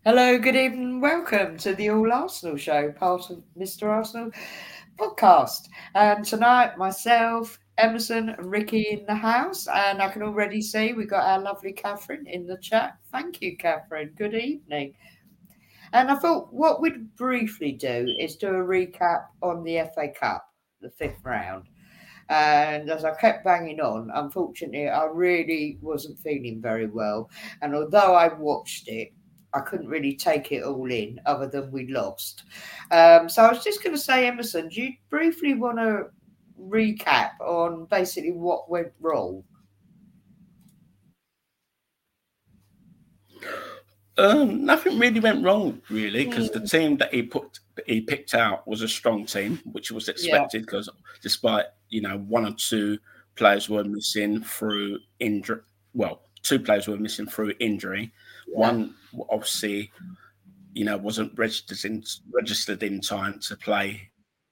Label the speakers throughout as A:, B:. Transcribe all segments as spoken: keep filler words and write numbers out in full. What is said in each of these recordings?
A: Hello, good evening. Welcome to the All Arsenal Show, part of Mister Arsenal podcast. And tonight, myself, Emerson, and Ricky in the house. And I can already see we got our lovely Catherine in the chat. Thank you, Catherine. Good evening. And I thought what we'd briefly do is do a recap on the F A Cup, the fifth round. And as I kept banging on, unfortunately, I really wasn't feeling very well. And although I watched it, I couldn't really take it all in, other than we lost. Um, so I was just going to say, Emerson, do you briefly want to recap on basically what went wrong?
B: Um, nothing really went wrong, really, because the team that he put he picked out was a strong team, which was
A: Yeah,
B: expected. Because despite you know one or two players were missing through injury, well, two players were missing through injury.
A: yeah.
B: One obviously, you know, wasn't registered in registered in time to play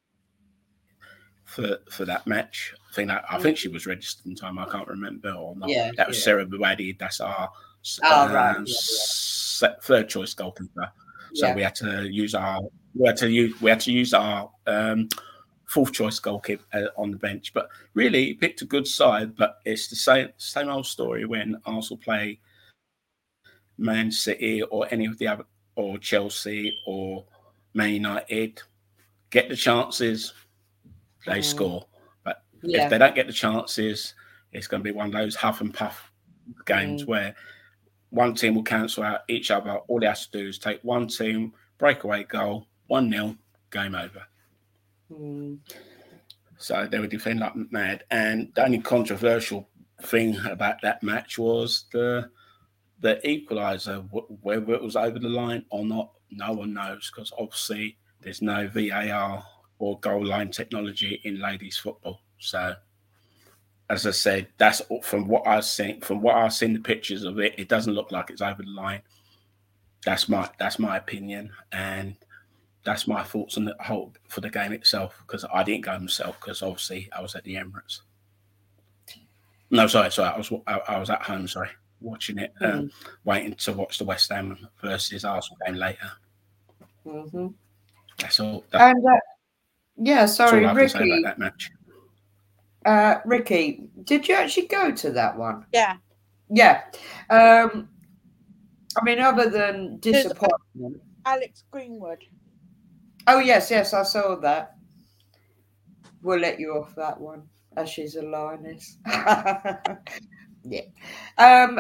B: for for that match. I think that, I think she
A: Mhm.
B: was registered in time. I can't remember or not.
A: Yeah,
B: That was
A: yeah.
B: Sarah Buwadi. That's our
A: Oh, right.
B: um,
A: Yeah,
B: third choice goalkeeper. So
A: yeah.
B: we had to use our we had to use we had to use our um, fourth choice goalkeeper uh, on the bench. But really, he picked a good side. But it's the same same old story when Arsenal play Man City or any of the other, or Chelsea or Man United. Get the chances, they
A: Mm,
B: score. But if
A: yeah.
B: they don't get the chances, it's going to be one of those huff and puff games
A: Mm,
B: where one team will cancel out each other. All they have to do is take one team, breakaway goal, one nil, game over.
A: mm,
B: So they were defending like mad. And the only controversial thing about that match was the the equaliser. Whether it was over the line or not, no one knows, because obviously there's no V A R or goal line technology in ladies football. So as I said, that's from what I've seen. From what I've seen, the pictures of it, it doesn't look like it's over the line. That's my that's my opinion, and that's my thoughts on the whole for the game itself. Because I didn't go myself, because obviously I was at the Emirates. No, sorry, sorry, I was I, I was at home. Sorry, watching it, um,
A: mm,
B: waiting to watch the West Ham versus Arsenal game later.
A: mm-hmm.
B: That's all. That's
A: And uh, yeah,
B: all
A: sorry,
B: I can say about
A: Ricky.
B: that match.
A: Uh, Ricky, did you actually go to that one?
C: Yeah,
A: Yeah. Um, I mean, other than
C: there's uh,
A: disappointment.
C: Alex Greenwood.
A: Oh, yes, yes, I saw that. We'll let you off that one, as she's a lioness. Yeah. Um,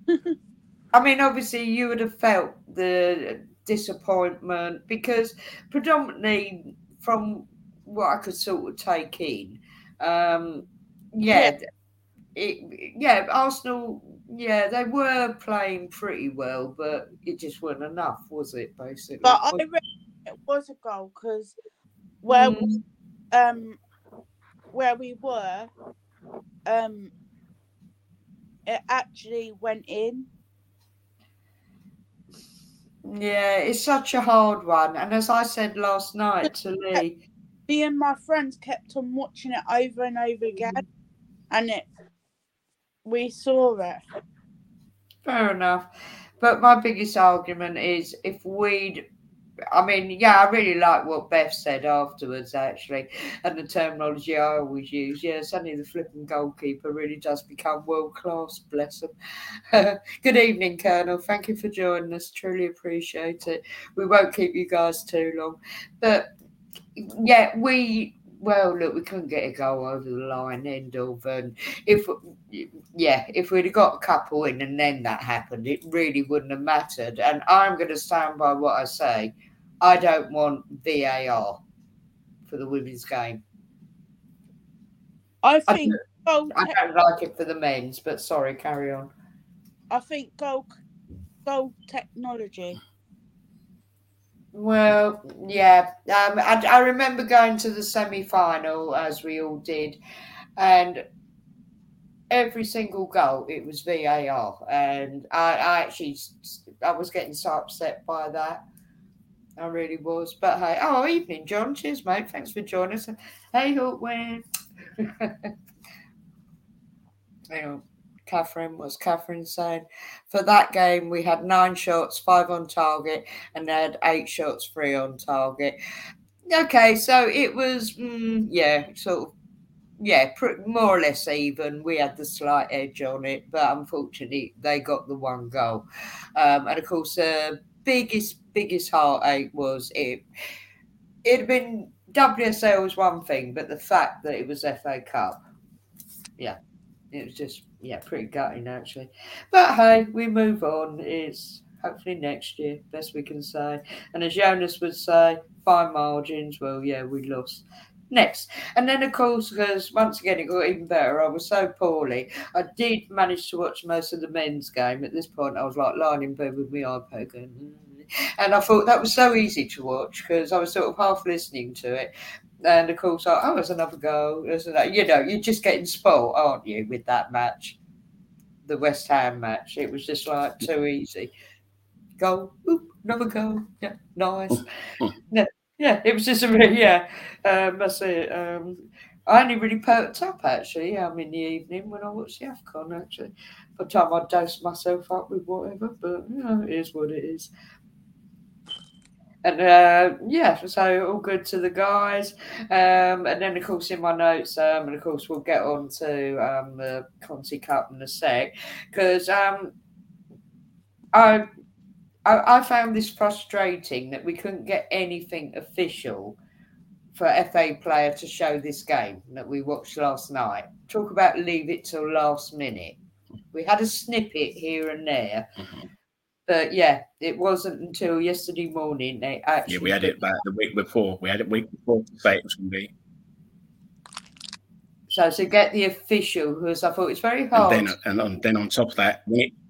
A: I mean, obviously, you would have felt the disappointment because predominantly from what I could sort of take in, um,
C: Yeah,
A: yeah, it, yeah, Arsenal, yeah, they were playing pretty well, but it just wasn't enough, was it?
C: but
A: Basically.
C: I reckon it was a goal because where
A: Mm,
C: um where we were um it actually went in.
A: yeah, it's such a hard one, and as I said last night to Lee,
C: Me and my friends kept on watching it over and over again,
A: mm,
C: and it we saw it.
A: fair enough. But my biggest argument is if we'd I mean, yeah, I really like what Beth said afterwards, actually, and the terminology I always use. Yeah, suddenly the flipping goalkeeper really does become world class, bless him. Good evening, Colonel. Thank you for joining us. Truly appreciate it. We won't keep you guys too long. But yeah, we. Well, look, we couldn't get a goal over the line, end of, and if yeah, if we'd have got a couple in and then that happened, it really wouldn't have mattered. And I'm going to stand by what I say. I don't want V A R for the women's game.
C: I
A: I
C: think
A: don't,
C: goal
A: I
C: te-
A: don't like it for the men's, but sorry, carry on.
C: I think goal goal technology.
A: Well, yeah, um, I, I remember going to the semi final as we all did, and every single goal it was V A R, and I, I actually I was getting so upset by that. I really was. But hey, oh, evening, John. Cheers, mate. Thanks for joining us. Hey, Hawkwind. Hang on. Catherine, what's Catherine saying? For that game, we had nine shots, five on target, and they had eight shots, three on target. Okay, so it was, mm, yeah, sort of, yeah, pr- more or less even. We had the slight edge on it, but unfortunately, they got the one goal. Um, and of course, the biggest, biggest heartache was it. It'd been W S L was one thing, but the fact that it was F A Cup, yeah, it was just, yeah, pretty gutting actually. But hey, we move on. It's hopefully next year, best we can say. And as Jonas would say, fine margins. Well, yeah, we lost. Next. And then, of course, because once again, it got even better. I was so poorly. I did manage to watch most of the men's game. At this point, I was like lying in bed with my iPad going, mm. And I thought that was so easy to watch because I was sort of half listening to it. And of course, I, oh, there's another goal. There's another, you know, you're just getting spoiled, aren't you, with that match, the West Ham match? It was just like too easy. Goal, oop, another goal. Yeah, nice. Yeah, yeah, it was just a really, yeah, um, that's it. Um, I only really perked up actually um, in the evening when I watched the AFCON actually. By the time I dosed myself up with whatever, but you know, it is what it is. And uh, yeah, so all good to the guys. Um, and then, of course, in my notes, um, and of course, we'll get on to um, the Conti Cup in a sec, because um, I, I I found this frustrating that we couldn't get anything official for F A player to show this game that we watched last night. Talk about leave it till last minute. We had a snippet here and there.
B: Mm-hmm.
A: But yeah, it wasn't until yesterday morning they actually.
B: Yeah, we had it about the week before. We had it the week before to say it was going to be.
A: So to get the official, because I thought it's very hard.
B: And then, and on, then on top of that, when it,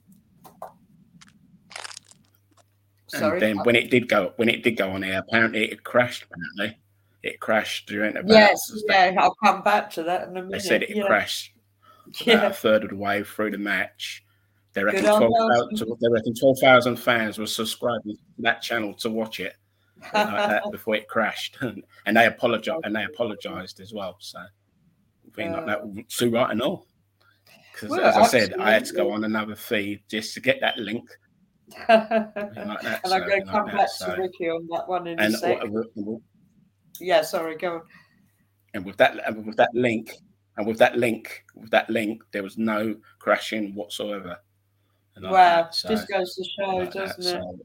A: Sorry.
B: And then when it did go, when it did go on air, apparently it crashed. Apparently, it crashed during about.
A: Yes, yeah, I'll come back to that in a minute.
B: They said it
A: yeah.
B: crashed about
A: yeah.
B: a third of the way through the match. They reckon twelve thousand. They reckon twelve thousand fans were subscribing to that channel to watch it like that before it crashed, and they apologized. And they apologized as well. So, I think uh, like that too right and all. Because well, as I said, I had to go on another feed just to get that link.
A: like that, and I'm so, going to come like back that, to so. Ricky on that one in and a second. What, yeah, sorry, go on.
B: And with that, and with that link, and with that link, with that link, there was no crashing whatsoever.
A: Like wow, so, this goes to show, like doesn't that, it? So.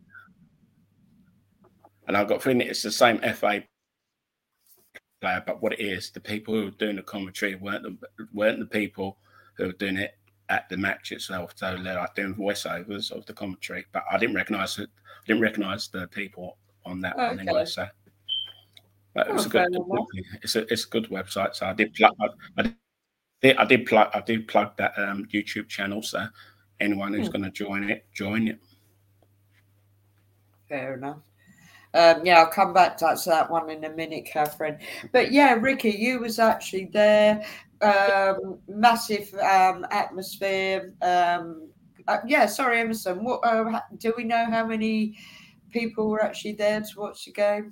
B: And I've got a feeling it's the same F A player, but what it is, the people who were doing the commentary weren't the, weren't the people who were doing it at the match itself. So they're like doing voiceovers of the commentary, but I didn't recognise it. I didn't recognise the people on that okay. one anyway. So, but it was oh, a good, good it's a it's a good website. So I did plug. I, I did I did plug I did plug that um, YouTube channel. So anyone who's hmm. going to join it, join it.
A: Fair enough. Um, yeah, I'll come back to that one in a minute, Catherine. But yeah, Ricky, you was actually there. Um, massive um, atmosphere. Um, uh, yeah, sorry, Emerson. What uh, do we know how many people were actually there to watch the game?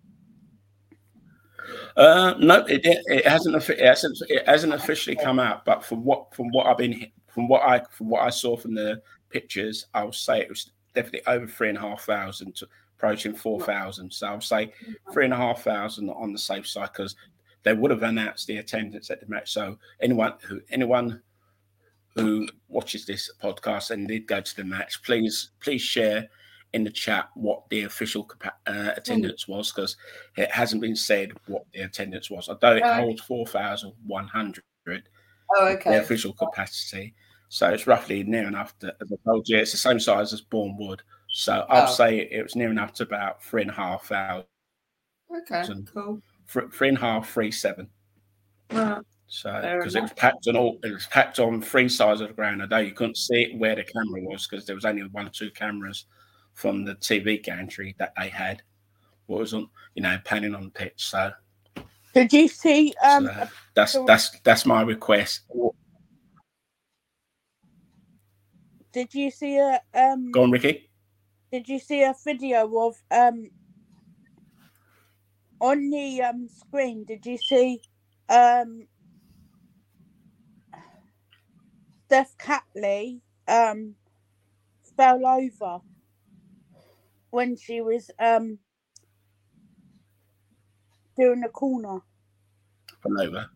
B: Uh, no, it, it hasn't. It hasn't. It hasn't officially come out. But from what from what I've been from what I from what I saw from the pictures, I would say it was definitely over three and a half thousand to approaching four thousand. So I would say three and a half thousand on the safe side because they would have announced the attendance at the match. So anyone who anyone who watches this podcast and did go to the match, please please share in the chat what the official uh, attendance mm. was, because it hasn't been said what the attendance was. Although it oh. holds four thousand one hundred,
A: oh, okay.
B: the official capacity. So it's roughly near enough to, as I told you, it's the same size as Bournemouth. So I'd oh. say it was near enough to about three and a half thousand.
A: Okay, cool.
B: Three, three and a half, three, seven.
A: Right.
B: So because it was packed on all, it was packed on three sides of the ground. Although you couldn't see it where the camera was because there was only one or two cameras from the T V gantry that they had. What was on, you know, panning on the pitch. So
C: did you see? Um,
B: so that's a, that's that's my request.
C: Did you see a um?
B: Go on, Ricky.
C: Did you see a video of um? On the um screen, did you see um? Steph Catley um fell over when she was um doing the corner.
B: Fell over.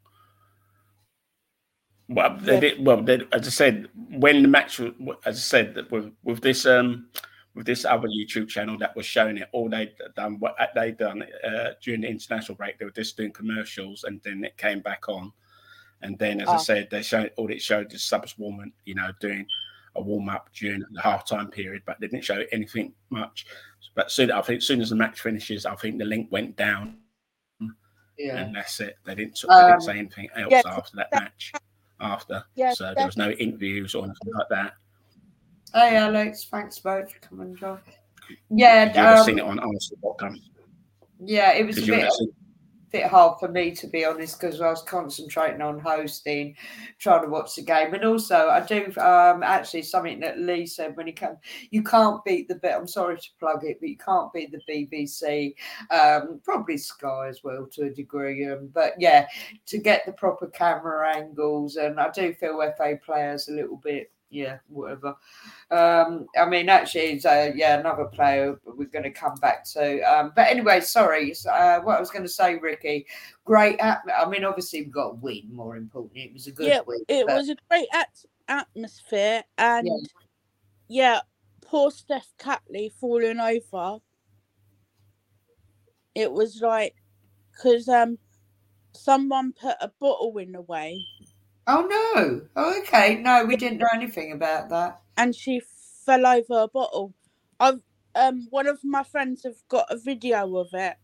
B: Well, they
C: Yeah.
B: did. Well, they, as I said, when the match, was, as I said, with with this um with this other YouTube channel that was showing it, all they done what they done uh, during the international break, they were just doing commercials, and then it came back on, and then as
C: Oh.
B: I said, they showed all it showed the subs woman, you know, doing a warm up during the halftime period, but they didn't show anything much. But soon, I think, as soon as the match finishes, I think the link went down,
A: Yeah.
B: and that's it. They didn't.
A: Um,
B: they didn't say anything else
C: yeah,
B: after that match. After,
C: Yeah,
B: so there was no interviews or anything like that.
A: Hey, Alex. Thanks both for coming, John. Yeah,
B: Did you ever
A: um,
B: seen it on Arsenal dot com?
A: yeah, it was
B: Did
A: a
B: you
A: bit,
B: ever see?
A: bit hard for me, to be honest, because I was concentrating on hosting, trying to watch the game. And also, I do um, actually something that Lee said when he came, you can't beat the bit. I'm sorry to plug it, but you can't beat the B B C, um, probably Sky as well to a degree. Um, but yeah, to get the proper camera angles, and I do feel F A players a little bit. Yeah, whatever. Um, I mean, actually, it's, uh, yeah, another player we're going to come back to. Um, but anyway, sorry. Uh, what I was going to say, Ricky, great. At- I mean, obviously, we've got a win, more importantly. It was a good
C: yeah,
A: win.
C: it
A: but-
C: was a great at- atmosphere, and yeah. yeah, poor Steph Catley falling over. It was like because um someone put a bottle in the way,
A: Oh, no. Oh, okay. No, we didn't know anything about that.
C: and she fell over a bottle. I've um one of my friends have got a video of it.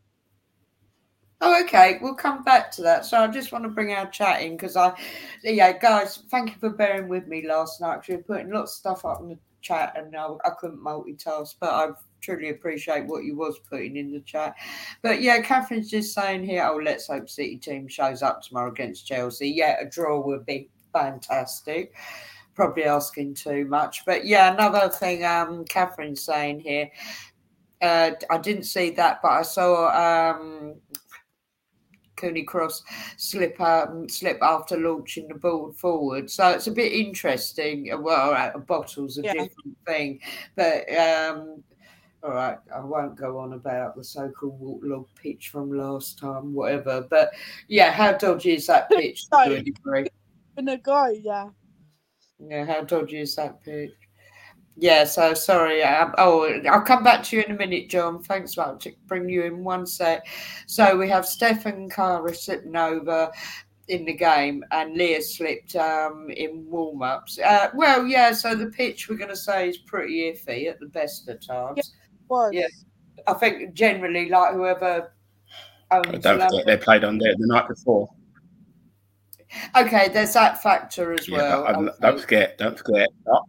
A: Oh, okay. We'll come back to that. So I just want to bring our chat in because I, yeah, guys, thank you for bearing with me last night. We were putting lots of stuff up in the chat and I, I couldn't multitask, but I truly appreciate what you was putting in the chat. But yeah, Catherine's just saying here, oh, let's hope City team shows up tomorrow against Chelsea. Yeah, a draw would be fantastic. Probably asking too much. But yeah, another thing um, Catherine's saying here, uh, I didn't see that, but I saw... Um, Cooney Cross slip um, slip after launching the ball forward. So it's a bit interesting. Well, a bottle's a
C: Yeah.
A: different thing. But um, all right, I won't go on about the so-called waterlogged pitch from last time, whatever. But yeah, how dodgy is that pitch to a degree?
C: Gonna go, yeah.
A: Yeah, how dodgy is that pitch? Yeah, so sorry. Um, oh, I'll come back to you in a minute, John. Thanks for bring you in one sec. So we have Stefan Kara slipping over in the game, and Leah slipped um, in warm-ups. Uh, well, yeah. So the pitch we're going to say is pretty iffy at the best of times.
C: Yeah, was.
A: Yeah, I think generally, like whoever owns
B: Don't
A: London-
B: forget they played on there the night before.
A: Okay, there's that factor as
B: Yeah,
A: well.
B: but, um,
A: Okay.
B: don't forget, don't forget.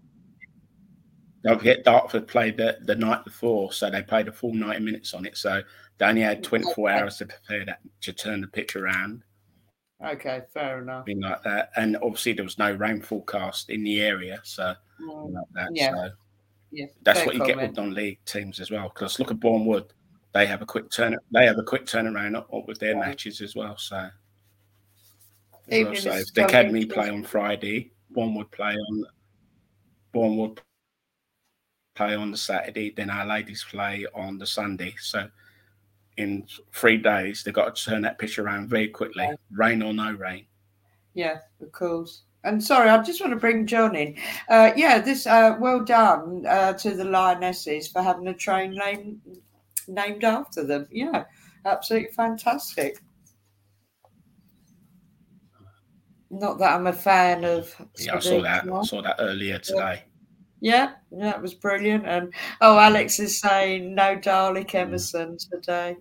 B: Don't forget, Dartford played the, the night before, so they played a full ninety minutes on it. So they only had twenty-four
A: Okay.
B: hours to prepare that, to turn the pitch around,
A: Okay, fair enough.
B: thing like that. And obviously, there was no rain forecast in the area, so
A: Mm,
B: like that.
A: yeah.
B: So
A: yeah,
B: that's
A: fair
B: what you get
A: comment.
B: with non-league teams as well. Because look at Bournemouth, they have a quick turn. They have a quick turnaround up with their
A: Yeah.
B: matches as well. So, as
A: Even
B: well.
A: if
B: So
A: it's
B: if the
A: so
B: academy play
A: interesting.
B: on Friday, Bournemouth play on Bournemouth play on the Saturday, then our ladies play on the Sunday. So in three days, they've got to turn that pitch around very quickly,
A: Yeah.
B: rain or no rain.
A: Yeah, of course. And sorry, I just want to bring John in. Uh, yeah, this uh, well done uh, to the Lionesses for having a train named named after them. Yeah, absolutely fantastic. Not that I'm a fan of.
B: Yeah, I saw that. I saw that earlier today.
A: Yeah, that was brilliant. And oh, Alex is saying no Dalek Emerson today.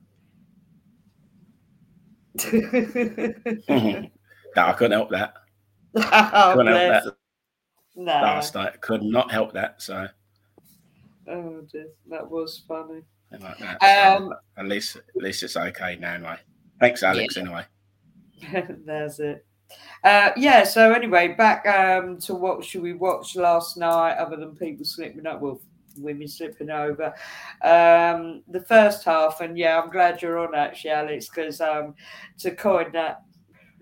B: No, I couldn't help that.
A: Oh,
B: Couldn't help
A: bless.
B: that
A: No.
B: last night. Could not help that. So
A: Oh, dear. That was funny.
B: like that. So
A: Um,
B: at least, at least it's okay now. Anyway, thanks, Alex. Anyway,
A: That's it. Uh, yeah, so anyway, back um, to what should we watch last night other than people slipping up, well, women slipping over. Um, the first half, and yeah, I'm glad you're on actually, Alex, because um, to coin that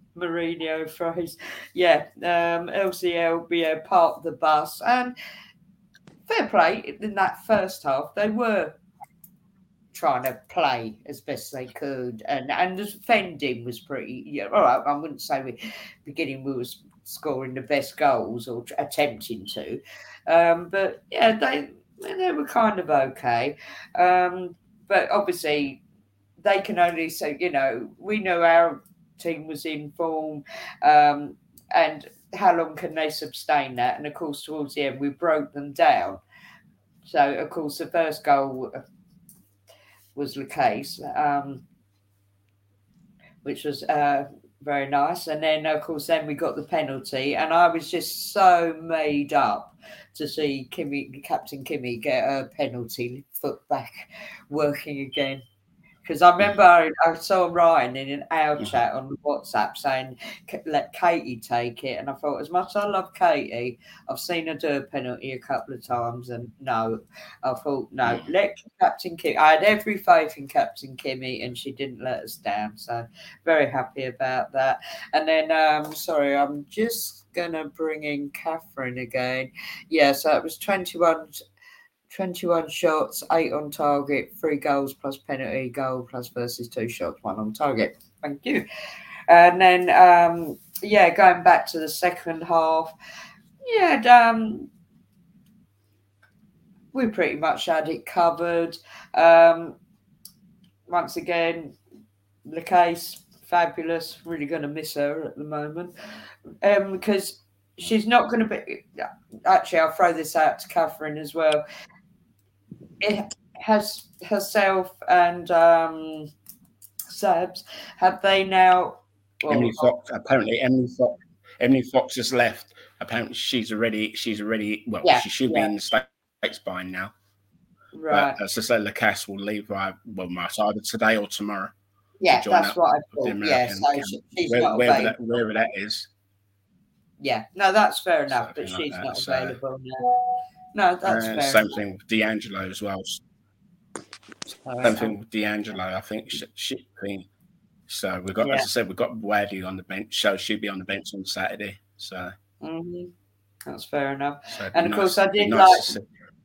A: Mourinho phrase. Yeah, um, L C L, yeah, parked the bus. And fair play, in that first half, they were trying to play as best they could, and and the defending was pretty. Yeah, all right. I wouldn't say we beginning we was scoring the best goals or attempting to, um, but yeah, they they were kind of okay. Um, but obviously, they can only say, you know, we know our team was in form, um, and how long can they sustain that? And of course, towards the end, we broke them down. So, of course, the first goal was the case, um, which was uh, very nice. And then, of course, then we got the penalty, and I was just so made up to see Kimmy, Captain Kimmy, get a penalty, foot back working again. Because I remember I, I saw Ryan in our
B: Mhm.
A: chat on WhatsApp saying, let Katie take it. And I thought, as much as I love Katie, I've seen her do a penalty a couple of times. And no, I thought, no,
B: Mm.
A: let Captain Kimmy. I had every faith in Captain Kimmy, and she didn't let us down. So very happy about that. And then, um, sorry, I'm just going to bring in Catherine again. Yeah, so it was twenty-one. twenty-one shots, eight on target, three goals plus penalty, goal plus versus two shots, one on target. Thank you. And then, um, yeah, going back to the second half, yeah, um, we pretty much had it covered. Um, once again, the case, fabulous. Really going to miss her at the moment um, because she's not going to be. Actually, I'll throw this out to Catherine as well. It has herself and um, Sabs, have they now? Well,
B: Emily Fox. Apparently, Emily Fox. Emily Fox has left. Apparently, she's already. She's already. Well,
A: yeah,
B: she should
A: yeah,
B: be in the States by now.
A: right.
B: But as I said, Lacasse will leave. By, well, either today or tomorrow.
A: Yeah,
B: to join
A: that's
B: up
A: what I
B: with the
A: thought. Yeah,
B: American
A: so
B: camp,
A: she, she's
B: where,
A: not
B: wherever
A: available.
B: that wherever that is.
A: Yeah, no, that's fair enough, but
B: Something like
A: she's
B: that,
A: not
B: so-
A: available now. No, that's
B: Uh,
A: fair
B: same
A: enough.
B: thing with D'Angelo as well.
A: All
B: Same
A: right.
B: thing with D'Angelo. I think she, she clean. So we've got,
A: Yeah.
B: as I said, we've got Wadley on the bench. So she'll be on the bench on Saturday. So
A: hmm That's fair enough.
B: so it'd
A: And
B: be
A: of
B: nice,
A: course, I
B: be
A: did
B: nice
A: like.
B: to see.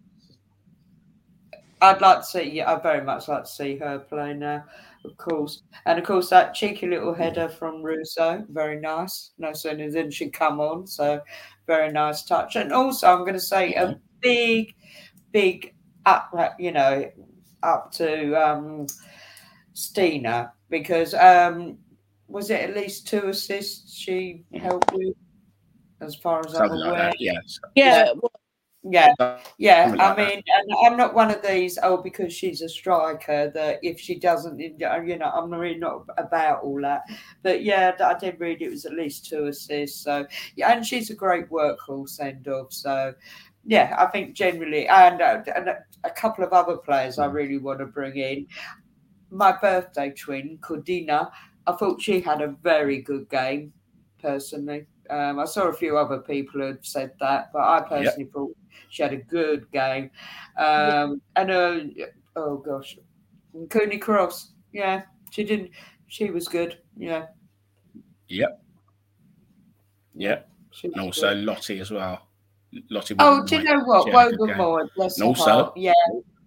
A: I'd like to see. Yeah, I very much like to see her play now, of course. And of course, that cheeky little header from Russo, very nice. No sooner than she come on, so very nice touch. And also, I'm going to say a
B: Mhm.
A: big, big up. You know, up to um, Stina because um, was it at least two assists she helped with, as far as I'm
B: Something like
A: aware.
B: that. Yes.
C: Yeah, well,
A: Yeah, yeah.
B: Something
A: I
B: like that.
A: mean, and I'm not one of these. Oh, because she's a striker, that if she doesn't, you know, I'm really not about all that. But yeah, I did read it was at least two assists. So yeah, and she's a great workhorse send off. So yeah, I think generally, and, uh, and a, a couple of other players I really want to bring in. My birthday twin, Cordina. I thought she had a very good game, personally. Um, I saw a few other people had said that, but I personally yep. thought she had a good game. Um, yeah. And uh, oh gosh, Cooney Cross, yeah, she didn't. She was good, yeah.
B: Yep. Yep.
A: She
B: and also
A: good.
B: Lottie as well. Lottie.
A: Oh, do you know what? Wogan Moore, bless her
B: also,
A: heart. Yeah.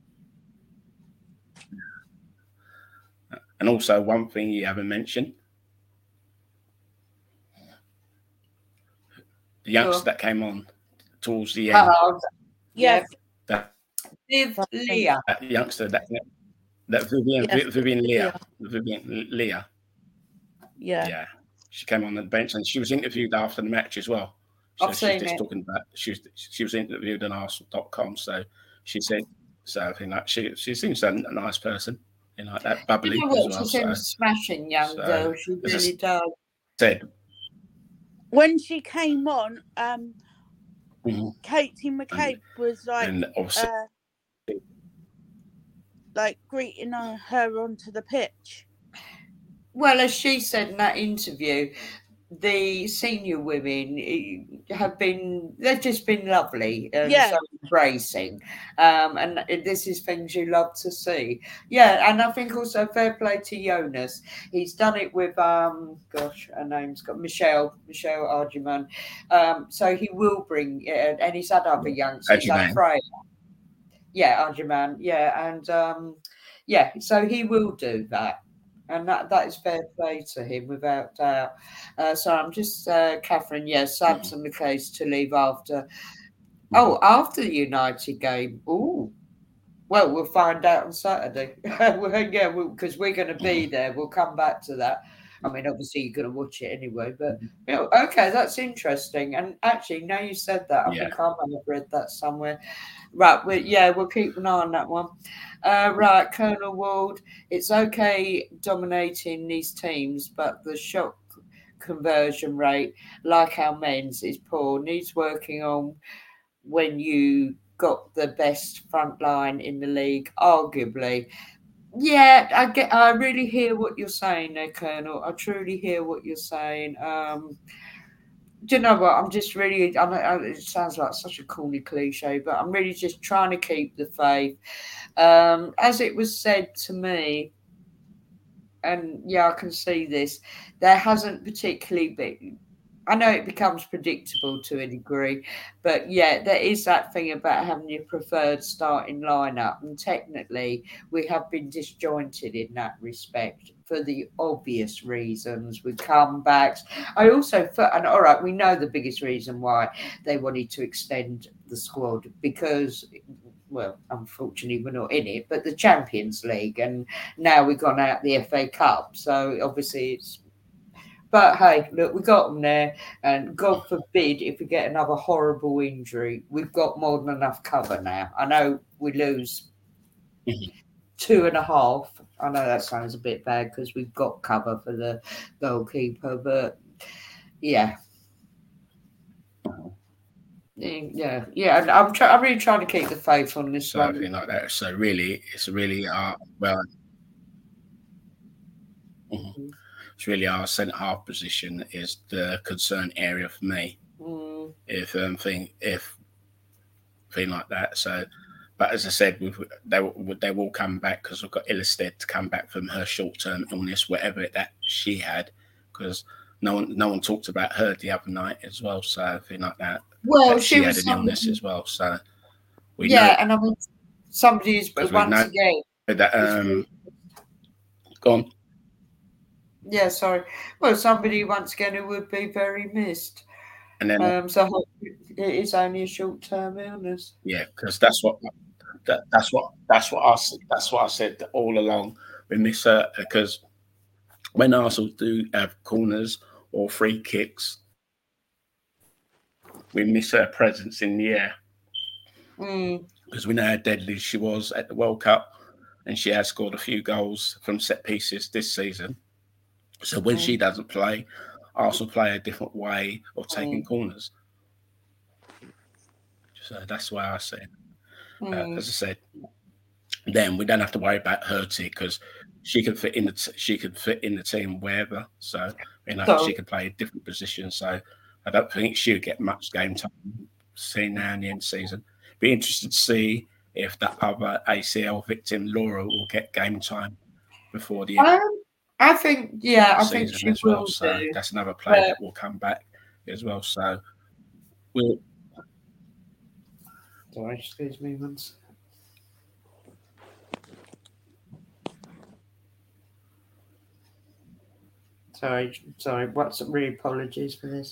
B: And also, one thing you haven't mentioned. The youngster oh. that came on towards the end.
A: Oh,
C: yeah.
B: That,
A: Viv Leah.
B: That youngster, that, that Vivian, yes. Vivian Leah. Vivian Leah.
C: Yeah.
B: Yeah. She came on the bench and she was interviewed after the match as well. So
A: I've
B: she was
A: seen
B: just
A: it.
B: talking about, she was, she was interviewed on Arsenal dot com. So she said, so I think like she, she seems a nice person. You know, like that bubbly
A: you know what?
B: as well.
A: She seems
B: so,
A: smashing young
B: so,
A: girl. She really does.
B: Said,
C: when she came on, um,
B: mm-hmm.
C: Katie McCabe and, was like, uh, like greeting her onto the pitch.
A: Well, as she said in that interview, the senior women eh, have been, they've just been lovely and
C: Yeah.
A: so embracing. Um, and this is things you love to see. Yeah, and I think also fair play to Jonas. He's done it with, um, gosh, her name's got Michelle, Michelle Argyman. Um, so he will bring, uh, and he's had other youngsters, he's had Freya. Yeah, Argyman, yeah, and um, yeah, so he will do that. And that, that is fair play to him, without doubt. Uh, so I'm just, uh, Catherine, yes, yeah, Samson the case to leave after. Oh, after the United game. Oh, well, we'll find out on Saturday. well, yeah, because we're going to be there. We'll come back to that. I mean, obviously, you're going to watch it anyway. But, you know, okay, that's interesting. And actually, now you said that, I yeah. think I might have read that somewhere. Right, we, yeah, we'll keep an eye on that one. Uh, right, Colonel Ward, it's okay dominating these teams, but the shot conversion rate, like our men's, is poor. Needs working on when you got the best front line in the league, arguably. Yeah, I get. I really hear what you're saying there, Colonel. I truly hear what you're saying. Um, do you know what? I'm just really, I know it sounds like such a corny cliche, but I'm really just trying to keep the faith. Um, as it was said to me, and yeah, I can see this, there hasn't particularly been, I know it becomes predictable to a degree, but yeah, there is that thing about having your preferred starting lineup. And technically, we have been disjointed in that respect for the obvious reasons with comebacks. I also, and all right, we know the biggest reason why they wanted to extend the squad because, well, unfortunately, we're not in it, but the Champions League, and now we've gone out the F A Cup. So obviously, it's. But hey, look, we got them there, and God forbid if we get another horrible injury, we've got more than enough cover now. I know we lose mm-hmm. two and a half. I know that sounds a bit bad because we've got cover for the goalkeeper, but yeah. Yeah, yeah, and I'm trying. I'm really trying to keep the faith on this one.
B: Something like that. So really, it's really uh well. Mm-hmm. It's really our centre half position is the concern area for me. Mm. If um thing if thing like that. So, but as I said, we've, they they will come back because we've got Ilestead to come back from her short term illness, whatever that she had, because no one no one talked about her the other night as well. So thing like that.
A: Well,
B: that
A: she,
B: she
A: was
B: had an illness as well. So
A: we yeah, know, and I mean somebody's once again
B: that um gone.
A: Yeah, sorry. Well, somebody once again who would be very missed.
B: And then,
A: um, so it is only a short-term illness.
B: Yeah, because that's what that, that's what that's what I that's what I said all along. We miss her because when Arsenal do have corners or free kicks, we miss her presence in the air because mm. we know how deadly she was at the World Cup, and she has scored a few goals from set pieces this season. So when mm. she doesn't play, Arsenal play a different way of taking mm. corners. So that's why I say, mm. uh, as I said, then we don't have to worry about Hurty because she can fit in the t- she can fit in the team wherever. So you know so, she can play a different position. So I don't think she'll get much game time. Seen now in the end of the season. Be interested to see if that other A C L victim Laura will get game time before the end.
A: Um, I think, yeah, I think she
B: as
A: will.
B: Well. So
A: do.
B: that's another player but, that will come back as well. So we'll.
A: Sorry, excuse me once. Sorry, sorry. What's really apologies for this.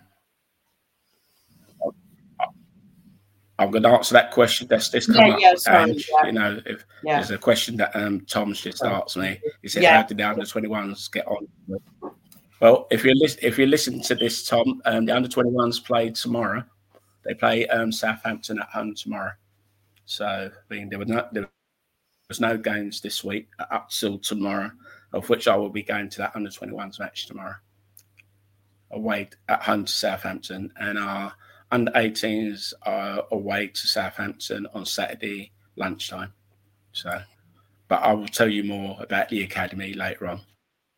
B: I'm going to answer that question. That's this come
A: yeah,
B: up.
A: Yeah, sorry,
B: and,
A: yeah.
B: you know, if
A: yeah.
B: there's a question that um, Tom's just sorry. asked me. He said,
A: yeah.
B: "How did the under twenty-ones get on?" Well, if you're li- if you're listening to this, Tom, um, the under twenty-ones play tomorrow. They play um, Southampton at home tomorrow. So I mean, there was no there was no games this week up till tomorrow, of which I will be going to that under twenty-ones match tomorrow. Away at home to Southampton, and our under eighteens are away to Southampton on Saturday lunchtime. So, but I will tell you more about the academy later on.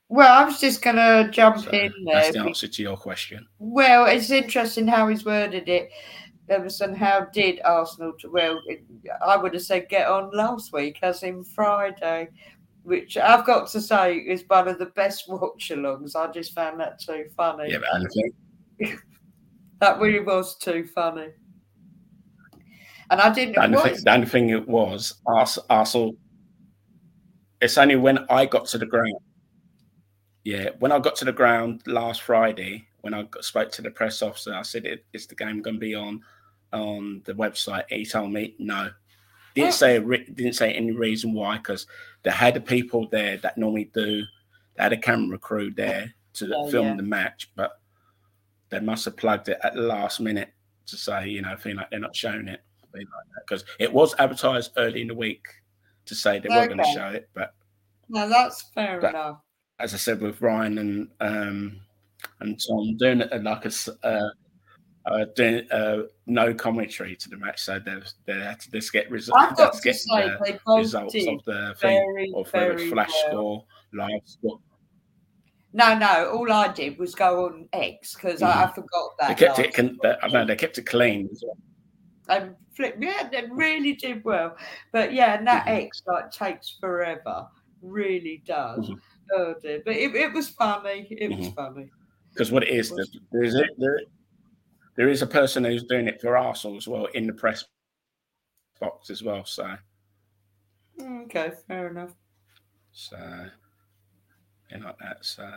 A: Well, I was just going to jump
B: So
A: in there.
B: that's the answer to your question.
A: Well, it's interesting how he's worded it. Emerson, how did Arsenal? Well, it, I would have said get on last week, as in Friday, which I've got to say is one of the best watch-alongs. I just found that too funny.
B: Yeah, but I think
A: that really was too funny. And I didn't.
B: The only, thing, the only thing it was, Arsenal. It's only when I got to the ground. Yeah, when I got to the ground last Friday, when I got, spoke to the press officer, I said, it, "Is the game going to be on on the website?" He told me no. Didn't say didn't say any reason why, because they had the people there that normally do. They had a camera crew there to oh, film yeah. the match, but they must have plugged it at the last minute to say, you know, feel like they're not showing it. Like that, because it was advertised early in the week to say they okay. were going to show it, but
A: no, that's fair enough.
B: As I said, with Ryan and um, and Tom doing it like a uh, uh, doing uh, no commentary to the match, so they they had to just get, resu-
A: I've got
B: to
A: to
B: get
A: say,
B: the
A: they
B: results of the
A: very,
B: thing, or for the flash
A: well.
B: score, live score.
A: No, no. All I did was go on X because mm-hmm. I, I forgot that.
B: They kept it. Can, they, I know they kept it clean as well.
A: And flip, yeah, they really did well. But yeah, and that mm-hmm. X like takes forever, really does. Mm-hmm. Oh dear, but it, it was funny. It mm-hmm. was funny.
B: Because what it is, it there is a, there, there is a person who's doing it for Arsenal as well in the press box as well. So
A: okay, fair enough.
B: So and like that. So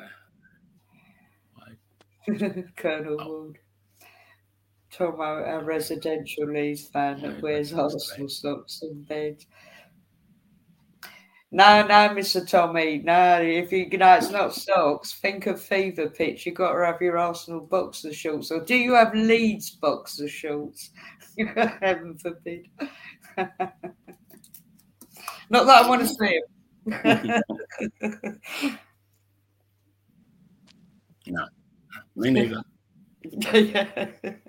A: Colonel oh. Wood. Tom, our residential Leeds fan that wears Arsenal socks in bed. No, no, Mister Tommy. No, if you, you know, it's not socks. Think of fever pitch. You've got to have your Arsenal boxer shorts. Or do you have Leeds boxer shorts? Heaven forbid. Not that I want to see them.
B: No, me neither.
A: Yeah.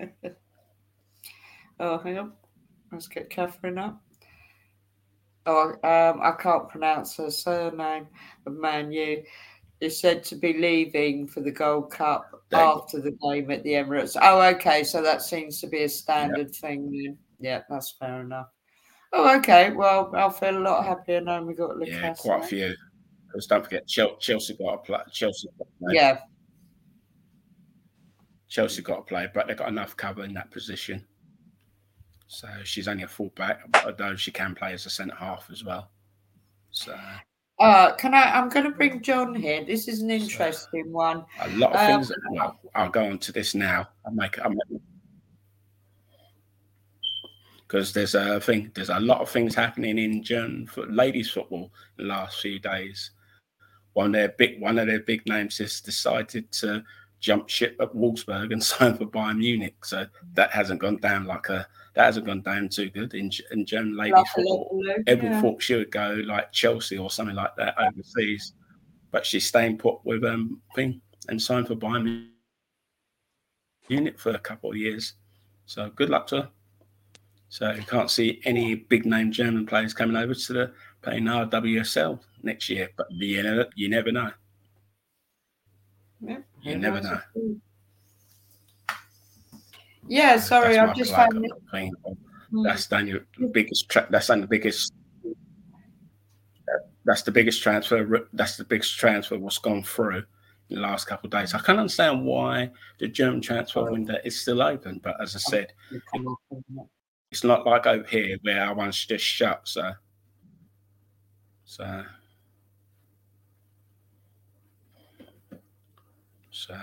A: Oh, hang on. Let's get Catherine up. Oh, um, I can't pronounce her surname of Man U. Is said to be leaving for the Gold Cup Dang. after the game at the Emirates. Oh, okay. So that seems to be a standard yeah. thing then. Yeah, that's fair enough. Oh, okay. Well, I'll feel a lot happier knowing we got Lucas.
B: Yeah, quite a few. Because don't forget, Chelsea got to play. Chelsea got to play.
A: Yeah.
B: Chelsea got to play, but they've got enough cover in that position. So she's only a fullback, although she can play as a centre half as well. So,
A: uh, can I? I'm going to bring John here. This is an interesting so, one.
B: A lot of um, things. Well, I'll go on to this now. I'll make it. Because there's a thing. There's a lot of things happening in German for ladies football in the last few days. One of their big, one of their big names has decided to jump ship at Wolfsburg and sign for Bayern Munich. So that hasn't gone down like a. That hasn't gone down too good in, in German ladies like football. Everyone yeah. thought she would go like Chelsea or something like that overseas, but she's staying put with um thing and signed for Bayern Munich for a couple of years. So good luck to her. So you can't see any big name German players coming over to the playing R W S L next year, but you never you never know.
A: Yeah,
B: you never know. Cool.
A: Yeah, sorry, I've just found
B: it. That's the biggest. Tra- that's the biggest. That's the biggest transfer. That's the biggest transfer what's gone through in the last couple of days. I can't understand why the German transfer window is still open, but as I said, it's not like over here where our one's just shut. So, so, so.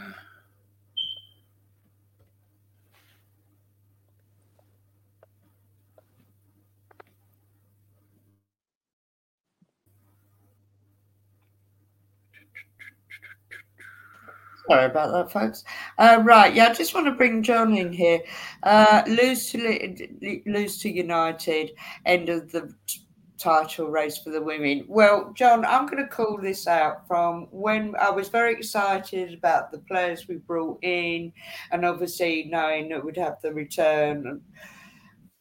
A: Sorry about that, folks. Uh, right, yeah, I just want to bring John in here. Uh, lose to lose to United, end of the t- title race for the women. Well, John, I'm going to call this out from when I was very excited about the players we brought in, and obviously knowing that we'd have the return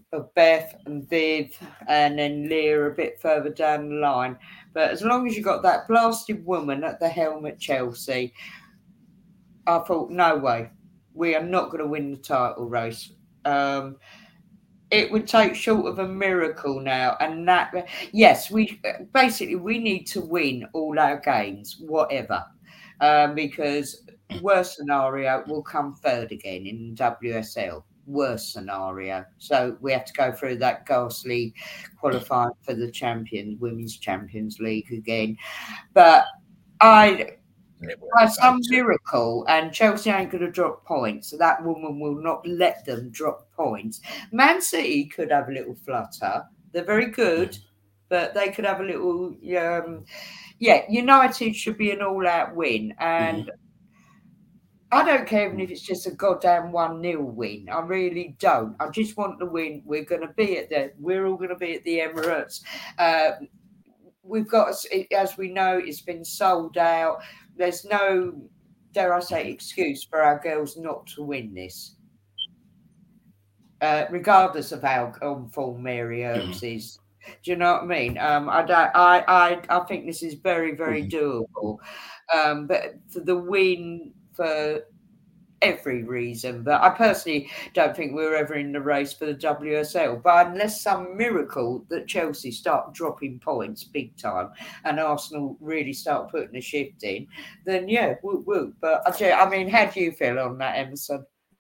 A: of Beth and Viv, and then Leah a bit further down the line. But as long as you got that blasted woman at the helm at Chelsea, I thought, no way, we are not going to win the title race. Um, it would take short of a miracle now, and that yes, we basically we need to win all our games, whatever, um, because worst scenario will come third again in W S L. Worst scenario, so we have to go through that ghastly qualifying for the Champions Women's Champions League again. But I. By some miracle, and Chelsea ain't going to drop points, so that woman will not let them drop points. Man City could have a little flutter. They're very good, but they could have a little. Um, yeah, United should be an all-out win, and mm-hmm. I don't care even if it's just a goddamn one nil win. I really don't. I just want the win. We're going to be at the. We're all going to be at the Emirates. Uh, we've got, as we know, it's been sold out. There's no, dare I say, excuse for our girls not to win this, uh, regardless of how on form Mary Earps mm-hmm. is. Do you know what I mean? Um, I don't. I, I. I think this is very, very mm-hmm. doable. Um, but for the win for every reason, but I personally don't think we were ever in the race for the W S L. But unless some miracle that Chelsea start dropping points big time and Arsenal really start putting a shift in, then yeah, woo woo. But I, I mean, how do you feel on that, Emerson?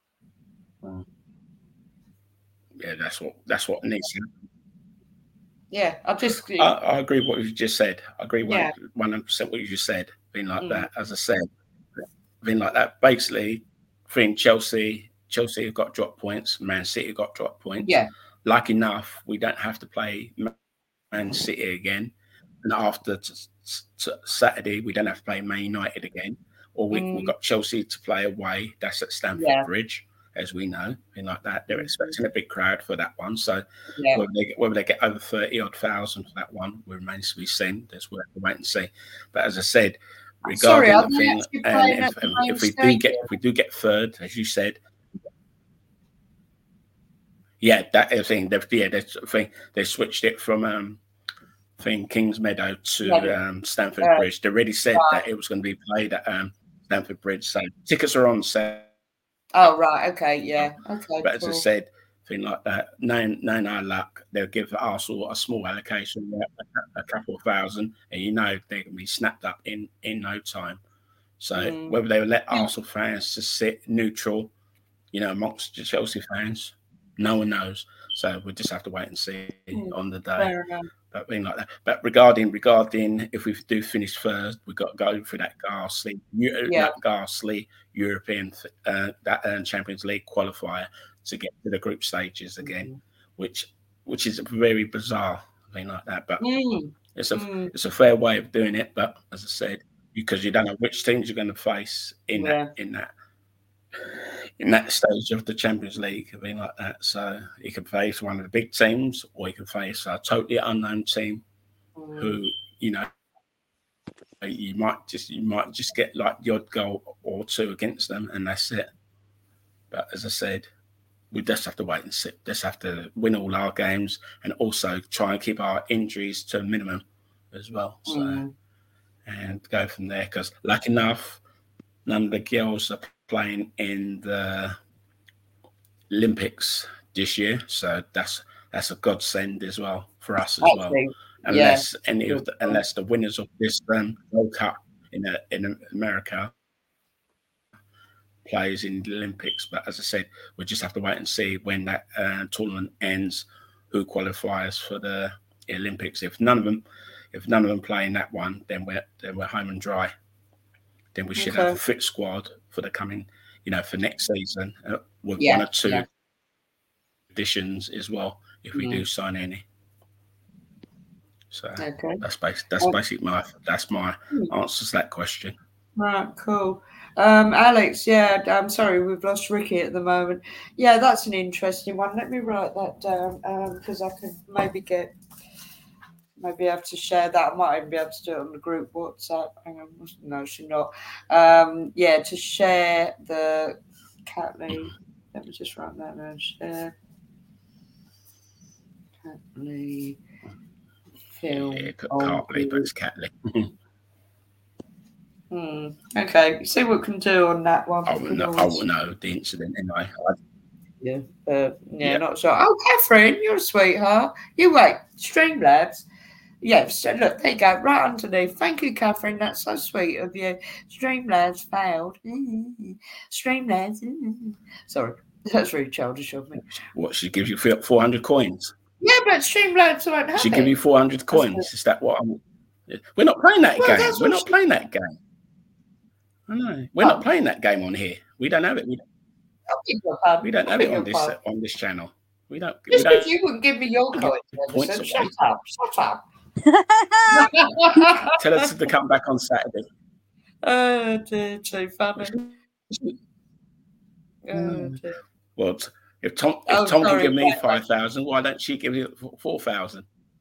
B: Yeah, that's what that's what needs to happen.
A: Yeah, I just
B: I, I agree with what you just said. I agree one
A: yeah.
B: hundred percent what you just said. Being like mm. that, as I said, being like that, basically. I think Chelsea, Chelsea have got drop points. Man City have got drop points.
A: Yeah.
B: Like enough, we don't have to play Man City again. And after t- t- Saturday, we don't have to play Man United again. Or we, mm. we've got Chelsea to play away. That's at Stamford yeah. Bridge, as we know. And like that, they're expecting a big crowd for that one. So yeah. whether, they get, whether they get over thirty odd thousand for that one remains to be seen. That's what we wait and see. But as I said, regarding
A: Sorry,
B: the thing, and if, if we do get if we do get third, as you said, yeah, that is thing. They've yeah, they thing they switched it from um, thing Kings Meadow to um, Stamford uh, Bridge. They already said right. that it was going to be played at um, Stamford Bridge. So tickets are on sale.
A: Oh right, okay, yeah, okay.
B: But as cool. I said, thing like that, knowing, knowing our luck, they'll give Arsenal a small allocation, a, a couple of thousand, and you know they can be snapped up in, in no time. So mm. whether they will let yeah. Arsenal fans just sit neutral, you know, amongst the Chelsea fans, no one knows. So we'll just have to wait and see mm. on the day. But being like that. But regarding regarding if we do finish first, we've got to go for that ghastly, yeah. that ghastly European uh, that uh, Champions League qualifier to get to the group stages again, mm. which which is very bizarre thing like that. But mm. it's a mm. it's a fair way of doing it. But as I said, because you don't know which teams you're going to face in yeah. that in that in that stage of the Champions League, being like that. So you can face one of the big teams, or you can face a totally unknown team mm. who, you know, you might just you might just get like the odd goal or two against them, and that's it. But as I said, we just have to wait and see. Just have to win all our games, and also try and keep our injuries to a minimum as well. So mm. and go from there, because like enough, none of the girls are playing in the Olympics this year, so that's that's a godsend as well for us as well. Unless yeah. any of the unless the winners of this um, World Cup in a, in America plays in the Olympics, but as I said, we just have to wait and see when that uh, tournament ends, who qualifies for the Olympics. If none of them, if none of them play in that one, then we're then we're home and dry. Then we should okay. have a fit squad for the coming, you know, for next season uh, with yeah, one or two yeah. additions as well, if we mm. do sign any. So okay. that's basic. That's um, basically my that's my answer to that question.
A: Right, cool. Um, Alex, yeah, I'm sorry, we've lost Ricky at the moment. Yeah, that's an interesting one. Let me write that down because um, I can maybe get. Maybe have to share that. I might even be able to do it on the group WhatsApp. Hang on, no, she's not. Um, yeah, to share the Catley. Let me just write that down. Share Catley film.
B: Yeah,
A: on
B: Cartley, but it's Catley.
A: Hmm. Okay, see what we can do on that one.
B: I wouldn't know, I wouldn't know the incident anyway. I,
A: Yeah, but yeah,
B: Yeah.
A: not sure. Oh, Catherine, you're a sweetheart. You wait, Streamlabs. Yeah, so look, there you go, right underneath. Thank you, Catherine. That's so sweet of you. Streamlabs failed. Streamlabs. Sorry, that's really childish of me.
B: what, she gives you four hundred coins?
A: Yeah, but Streamlabs won't have
B: She
A: it.
B: give you four hundred coins? Is that what I'm... We're not playing that
A: Well,
B: game.
A: that's
B: We're
A: what
B: not
A: she-
B: playing that game. I know. We're
A: Oh.
B: not playing that game on here. We don't have it. We,
A: I'll give you a pardon.
B: we don't
A: I'll
B: have
A: give
B: it
A: you
B: on
A: a
B: this
A: pardon.
B: on this channel. We don't. We
A: Just
B: don't
A: because you wouldn't give me your
B: get
A: coins,
B: points
A: Anderson.
B: away.
A: Shut up, shut up.
B: tell us to come back on Saturday.
A: Oh, dear, too funny. Oh,
B: Mm.
A: dear.
B: Well, t- if Tom if
A: Oh,
B: Tom
A: sorry,
B: can give me
A: right,
B: five thousand, why don't she give you four thousand?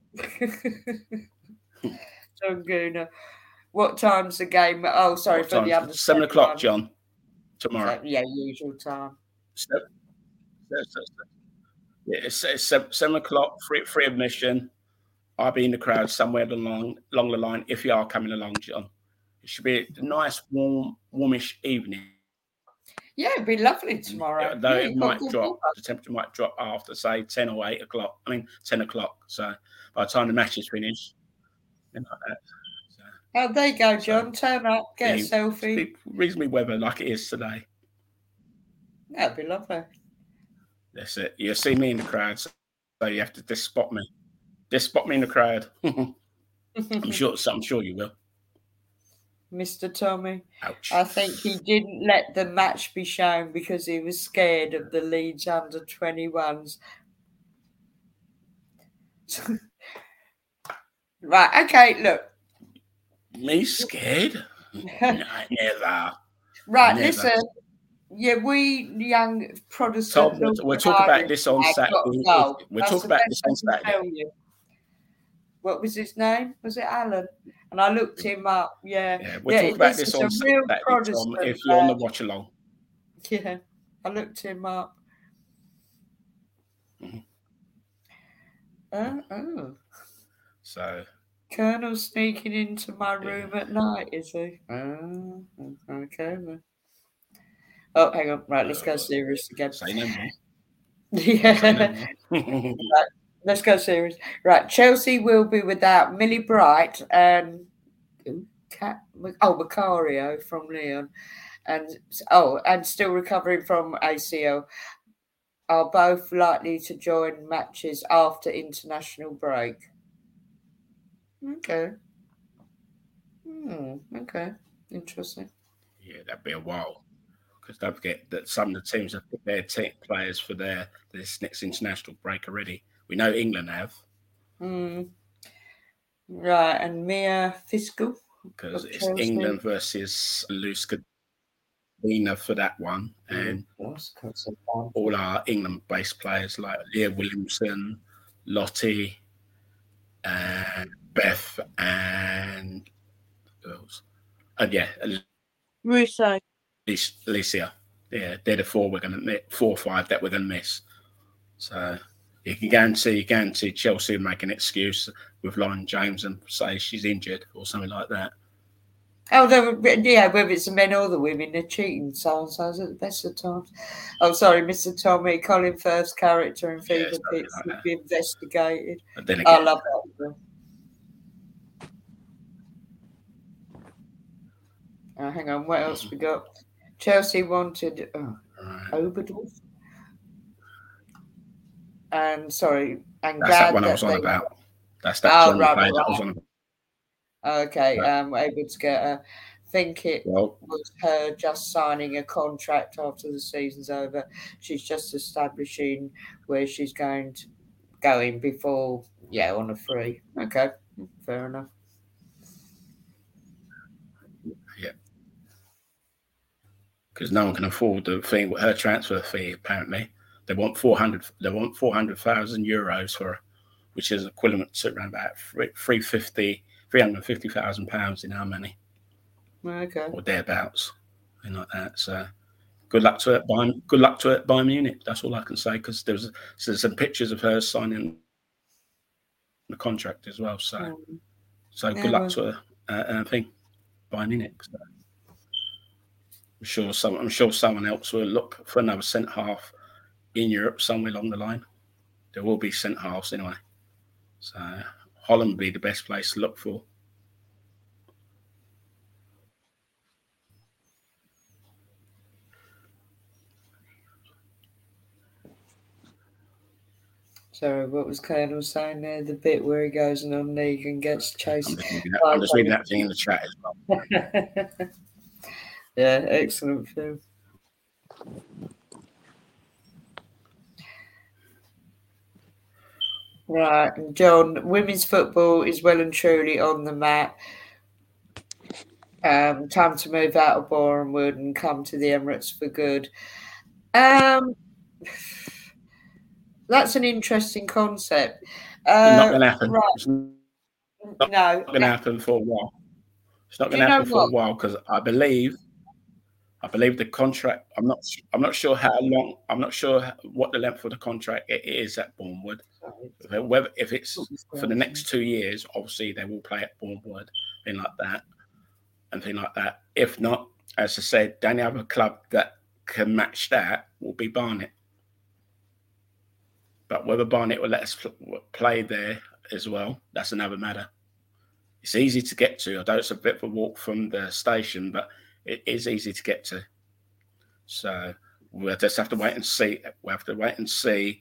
A: John Gooner. What time's the game? Oh, sorry
B: What
A: for the
B: time?
A: under
B: Seven o'clock,
A: one.
B: John. Tomorrow.
A: So, yeah, usual time.
B: Seven, seven, seven, yeah, it's, it's seven, seven o'clock. Free free admission. I'll be in the crowd somewhere along along the line. If you are coming along, John, it should be a nice, warm, warmish evening.
A: Yeah, it'd be lovely tomorrow.
B: Though
A: Yeah,
B: it
A: you've got
B: might
A: good
B: drop,
A: weather.
B: the temperature might drop after say ten or eight o'clock. I mean ten o'clock. So by the time the match is finished, like that. So,
A: Oh, there you go, John. Turn up, get a
B: be-
A: selfie.
B: be reasonably weather like it is today.
A: That'd be lovely.
B: That's it. You see me in the crowd, so you have to just spot me. Just spot me in the crowd. I'm sure. I'm sure you will.
A: Mister Tommy.
B: Ouch.
A: I think he didn't let the match be shown because he was scared of the Leeds under twenty-ones. Right, okay, look.
B: Me scared? No, never.
A: Right,
B: Never.
A: listen. Yeah, we young
B: Tom,
A: Protestant.
B: we'll, we'll talk about this on
A: I've got
B: Saturday.
A: to go.
B: We'll
A: That's
B: talk
A: the
B: about
A: best
B: this
A: I
B: on
A: can
B: Saturday.
A: tell you. What was his name? Was it Alan? And I looked him up. Yeah.
B: Yeah, we'll
A: Yeah,
B: talk about
A: this
B: this
A: is
B: on
A: a real
B: Saturday, Tom,
A: Protestant
B: if you're on the
A: lad.
B: watch along.
A: Yeah, I looked him up.
B: Mhm.
A: Oh, oh.
B: So,
A: Colonel sneaking into my
B: Yeah.
A: room at night, is he? Oh, okay. then. Oh, hang on. Right, let's go
B: Uh,
A: serious again.
B: say no more. Say
A: Yeah.
B: no more.
A: Let's go serious. Right, Chelsea will be without Millie Bright and Cat, oh Macario from Leon, and oh, and still recovering from A C L, are both likely to join matches after international break. Okay. Hmm. Okay. Interesting.
B: Yeah, that'd be a while. Because don't forget that some of the teams have put their team players for their this next international break already. We know England have,
A: Hmm. Right, and Mia Fiscal.
B: because
A: Of
B: it's
A: Chelsea.
B: England versus Luz Cadena for that one, and
A: That's quite so fun.
B: all our England-based players like Leah Williamson, Lottie, and Beth, and who else? And yeah,
C: Russo.
B: Alicia. Yeah, they're the four we're going to four or five that we're going to miss. So you can guarantee, you guarantee Chelsea will make an excuse with Lauren James and say she's injured or something like that.
A: Oh, they were, yeah, whether it's the men or the women, they're cheating so-and-so's at the best of times. Oh, sorry, Mister Tommy, Colin Firth's character in
B: Yeah,
A: Fever
B: something
A: Pitch
B: like
A: should
B: that.
A: be investigated.
B: But then
A: I
B: again,
A: love that film. Oh, hang on, what else we got? Chelsea wanted oh,
B: right.
A: Oberdorf. And, sorry, and
B: That's
A: glad
B: that one I
A: that
B: was on
A: they-
B: about. That's that
A: Oh,
B: German
A: right,
B: player
A: right,
B: that I was on about.
A: Okay,
B: Right.
A: um, able to get her. Think it
B: Well,
A: was her just signing a contract after the season's over. She's just establishing where she's going to going before, yeah, on a free. Okay, fair enough.
B: because no one can afford the thing with her transfer fee. Apparently, they want four hundred. They want four hundred thousand euros for her, which is equivalent to around about three fifty, three hundred fifty thousand pounds in our money
A: Okay.
B: or thereabouts, thing like that. So, good luck to it. Bayern, good luck to it, Bayern Munich. That's all I can say because there's there's some pictures of her signing the contract as well. So,
A: Mm.
B: so
A: Yeah,
B: good luck
A: well.
B: to a, a, a thing buying in it. So I'm sure some. I'm sure someone else will look for another centre half in Europe somewhere along the line. There will be centre halves anyway. So Holland would be the best place to look for.
A: Sorry, what was Colonel saying there? The bit where he goes on on league and gets chased.
B: I'm just reading that, I'm just reading that thing in the chat as well.
A: Yeah, excellent film. Right, John, women's football is well and truly on the map. Um, time to move out of Boreham Wood and come to the Emirates for good. Um, that's an interesting concept. Uh,
B: not going to happen.
A: Right.
B: It's not,
A: no,
B: not going to happen for a while. It's not going to happen for
A: what?
B: a while because I believe, I believe the contract. I'm not. I'm not sure how long. I'm not sure what the length of the contract it is at Boreham Wood. Whether if it's for the next two years, obviously they will play at Boreham Wood, thing like that, and thing like that. If not, as I said, the only other club that can match that will be Barnet. But whether Barnet will let us play there as well, that's another matter. It's easy to get to, although it's a bit of a walk from the station, but it is easy to get to. So we'll just have to wait and see. We'll have to wait and see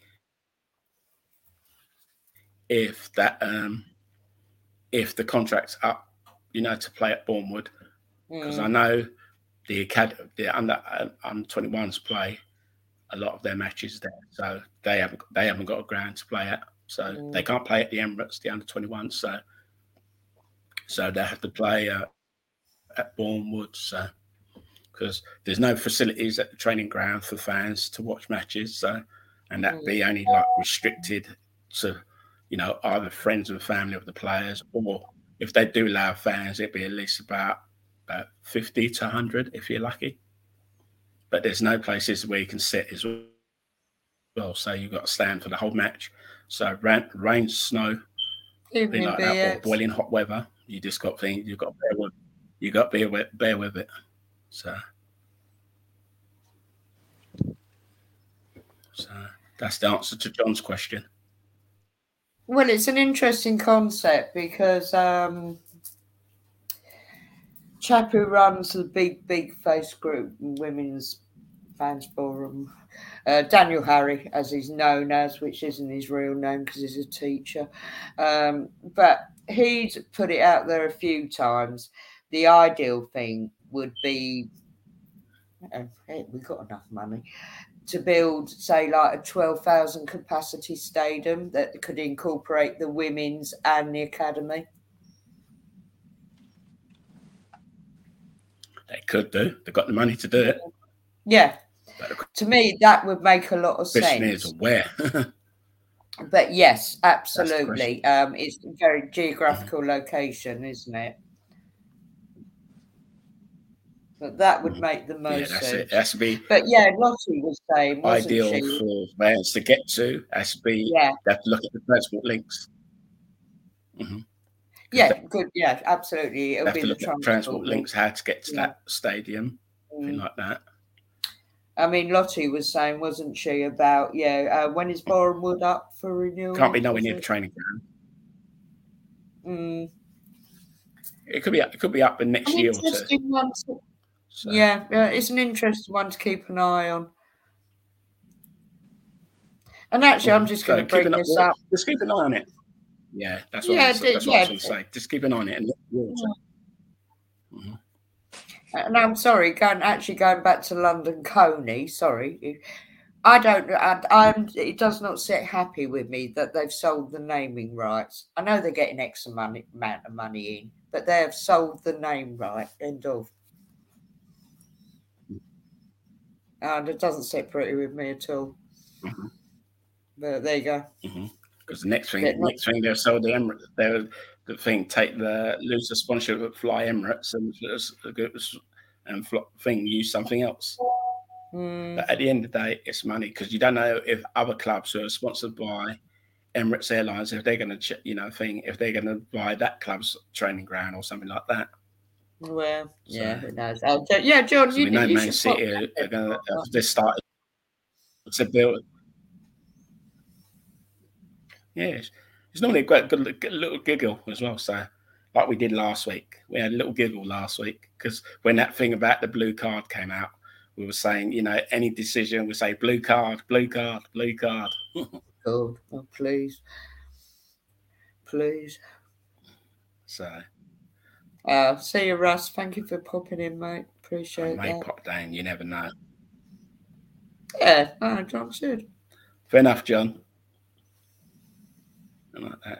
B: if that um, if the contract's up, you know, to play at Boreham Wood, because mm. I know the academy, the under under twenty-ones play a lot of their matches there, so they haven't they haven't got a ground to play at, so mm. they can't play at the Emirates, the under twenty-ones, so so they have to play uh, at Boreham Wood, so because there's no facilities at the training ground for fans to watch matches, so and that'd mm. be only like restricted to, you know, either friends and family of the players, or if they do allow fans, it'd be at least about about fifty to one hundred if you're lucky. But there's no places where you can sit as well, so you've got to stand for the whole match. So rain, rain snow, thing like that, or boiling hot weather, you just got things you've got to bear with. You got to bear, bear with it. So, so that's the answer to John's question.
A: Well, it's an interesting concept because um, chap who runs the big, big face group, Women's Fans Forum, uh, Daniel Harry, as he's known as, which isn't his real name because he's a teacher, um, but he'd put it out there a few times. The ideal thing would be, oh, hey, we've got enough money to build, say, like a twelve thousand capacity stadium that could incorporate the women's and the academy.
B: They could do. They've got the money to do it.
A: Yeah. To me, that would make a lot of
B: sense. Is where.
A: But yes, absolutely. Um, it's a very geographical mm. location, isn't it? But that would make the most
B: yeah, that's
A: sense.
B: It. It has to be.
A: But yeah, Lottie was saying, wasn't
B: ideal
A: she?
B: for fans to get to. Has to be.
A: Yeah.
B: They have to look at the transport links. Mm-hmm.
A: Yeah, they, good. Yeah, absolutely. It'll be the transport,
B: transport links. How to get to yeah. that stadium, mm. thing like that.
A: I mean, Lottie was saying, wasn't she, about, yeah, uh, when is Boreham Wood up for renewal?
B: Can't be nowhere near the training
A: ground. Mm.
B: It could be it could be up in next
A: an
B: year or two.
A: One to, so. Yeah, uh, it's an interesting one to keep an eye on. And actually, mm. I'm just going to so bring this
B: an,
A: up.
B: Just keep an eye on it. Yeah, that's what, yeah, I, was, that's what yeah. I was going to say. Just keep an eye on it. And yeah. mm-hmm.
A: And I'm sorry, going actually going back to London Coney. Sorry, I don't. I, I'm. It does not sit happy with me that they've sold the naming rights. I know they're getting X amount of money in, but they have sold the name right. End of. And it doesn't sit pretty with me at all. Mm-hmm. But there you go.
B: Because mm-hmm. the next thing, not- next thing they've sold the Emirates. They're the thing. Take the lose the sponsorship of Fly Emirates and and thing use something else.
A: Mm.
B: But at the end of the day, it's money because you don't know if other clubs who are sponsored by Emirates Airlines, if they're going to, you know, thing, if they're going to buy that club's training ground or something like that.
A: Well,
B: So,
A: yeah, who knows? Oh, yeah, John,
B: so
A: you,
B: we know
A: you
B: Man
A: should
B: City are, are going to, they started to build. Yeah, it's, it's normally a great, good, good little giggle as well. So, like we did last week, we had a little giggle last week because when that thing about the blue card came out, we were saying, you know, any decision, we say blue card, blue card, blue card.
A: Oh, oh, please, please.
B: So,
A: uh, see you, Russ. Thank you for popping in, mate. Appreciate
B: I may
A: that.
B: pop down. You never know.
A: Yeah, no, John should.
B: Fair enough, John. I like that.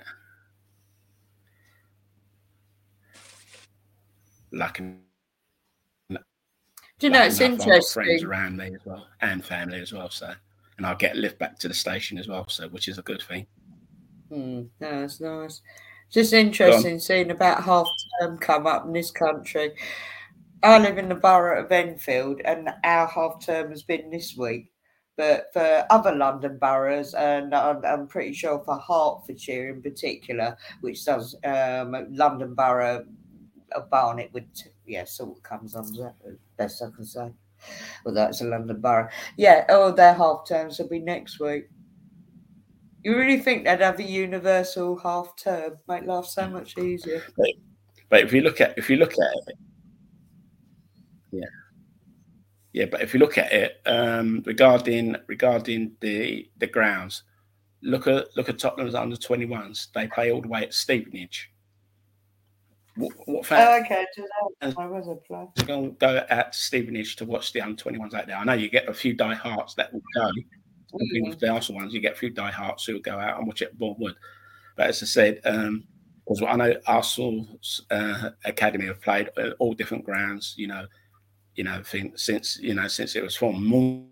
B: Lucky.
A: Do you know, it's
B: enough, I've got friends
A: interesting.
B: around me as well and family as well. So, and I'll get a lift back to the station as well. So, which is a good thing.
A: Mm, no, that's nice. Just interesting seeing about half term come up in this country. I live in the borough of Enfield, and our half term has been this week. But for other London boroughs, and I'm, I'm pretty sure for Hertfordshire in particular, which does um, London Borough of Barnet, would yeah, sort of comes under that, best I can say. Well, that's a London borough. Yeah, oh, their half terms will be next week. You really think they'd have a universal half term? Make life so much easier.
B: But, but if you look at if you look at it, yeah, yeah. But if you look at it um, regarding regarding the the grounds, look at look at Tottenham's under twenty-ones. They play all the way at Stevenage. What, what
A: oh, okay. I was a play.
B: You're going to go out to Stevenage to watch the under twenty-ones out there. I know you get a few diehards that will go. Mm-hmm. With the Arsenal ones, you get a few diehards who will go out and watch it at Bournemouth. But as I said, um, because I know Arsenal's uh, academy have played at all different grounds. You know, you know, since you know since it was formed.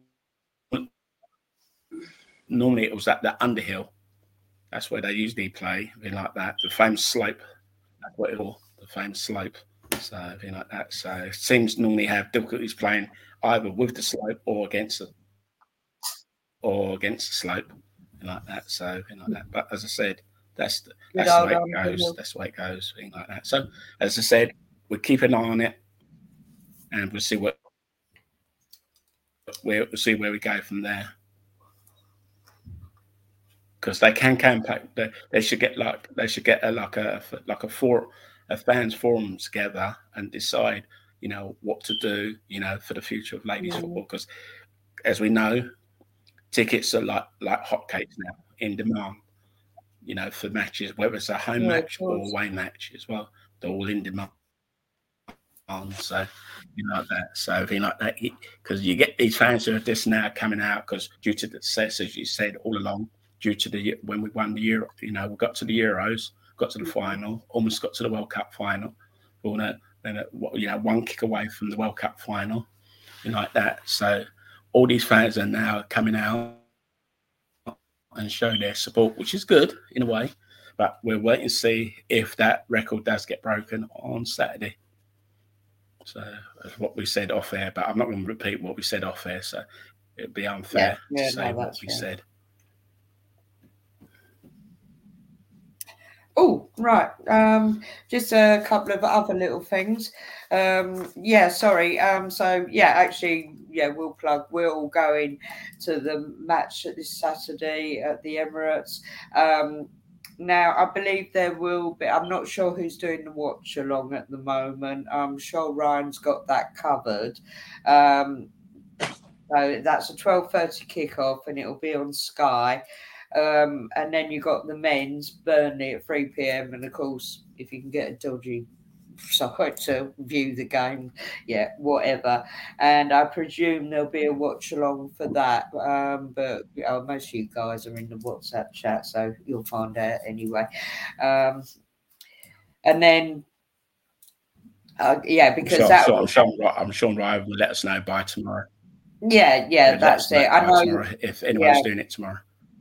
B: Normally, it was at the Underhill. That's where they usually play, something like that. The famous slope. That's what it was. The famous slope. So anything like that. So teams normally have difficulties playing either with the slope or against it, or against the slope, and like that. So anything like that. But as I said, that's the, that's the way it goes. That's the way it goes. Thing like that. So as I said, we'll keep an eye on it, and we'll see what we'll see where we go from there. Because they can campaign, they, they should get like they should get a, like a like a for a fans forum together and decide, you know, what to do, you know, for the future of ladies mm. football. Because as we know, tickets are like like hotcakes now, in demand. You know, for matches, whether it's a home yeah, match or away match as well, they're all in demand. So you know like that. So everything like that, because you get these fans who are just now coming out because due to the success, as you said all along. Due to the when we won the Euro, you know, we got to the Euros, got to the final, almost got to the World Cup final. Well, then, uh, you know, one kick away from the World Cup final, you know, like that. So all these fans are now coming out and showing their support, which is good in a way. But we're waiting to see if that record does get broken on Saturday. So that's what we said off air, but I'm not going to repeat what we said off air. So it'd be unfair yeah, yeah, to say no, what we fair. said.
A: Oh, right. Um, just a couple of other little things. Um, yeah, sorry. Um, so, yeah, actually, yeah, we'll plug. We're all going to the match this Saturday at the Emirates. Um, now, I believe there will be, I'm not sure who's doing the watch along at the moment. I'm sure Ryan's got that covered. Um, so that's a twelve thirty kickoff and it'll be on Sky. Um, and then you got the men's Burnley at three p.m. and of course, if you can get a dodgy site to view the game, yeah, whatever. And I presume there'll be a watch along for that. Um, but uh, most of you guys are in the WhatsApp chat, so you'll find out anyway. Um, and then, uh, yeah, because
B: I'm sure,
A: that
B: I'm, I'm sure, I'm sure Ryan will let us know by tomorrow.
A: Yeah, yeah, that's it. I know
B: tomorrow, if anyone's yeah. doing it tomorrow.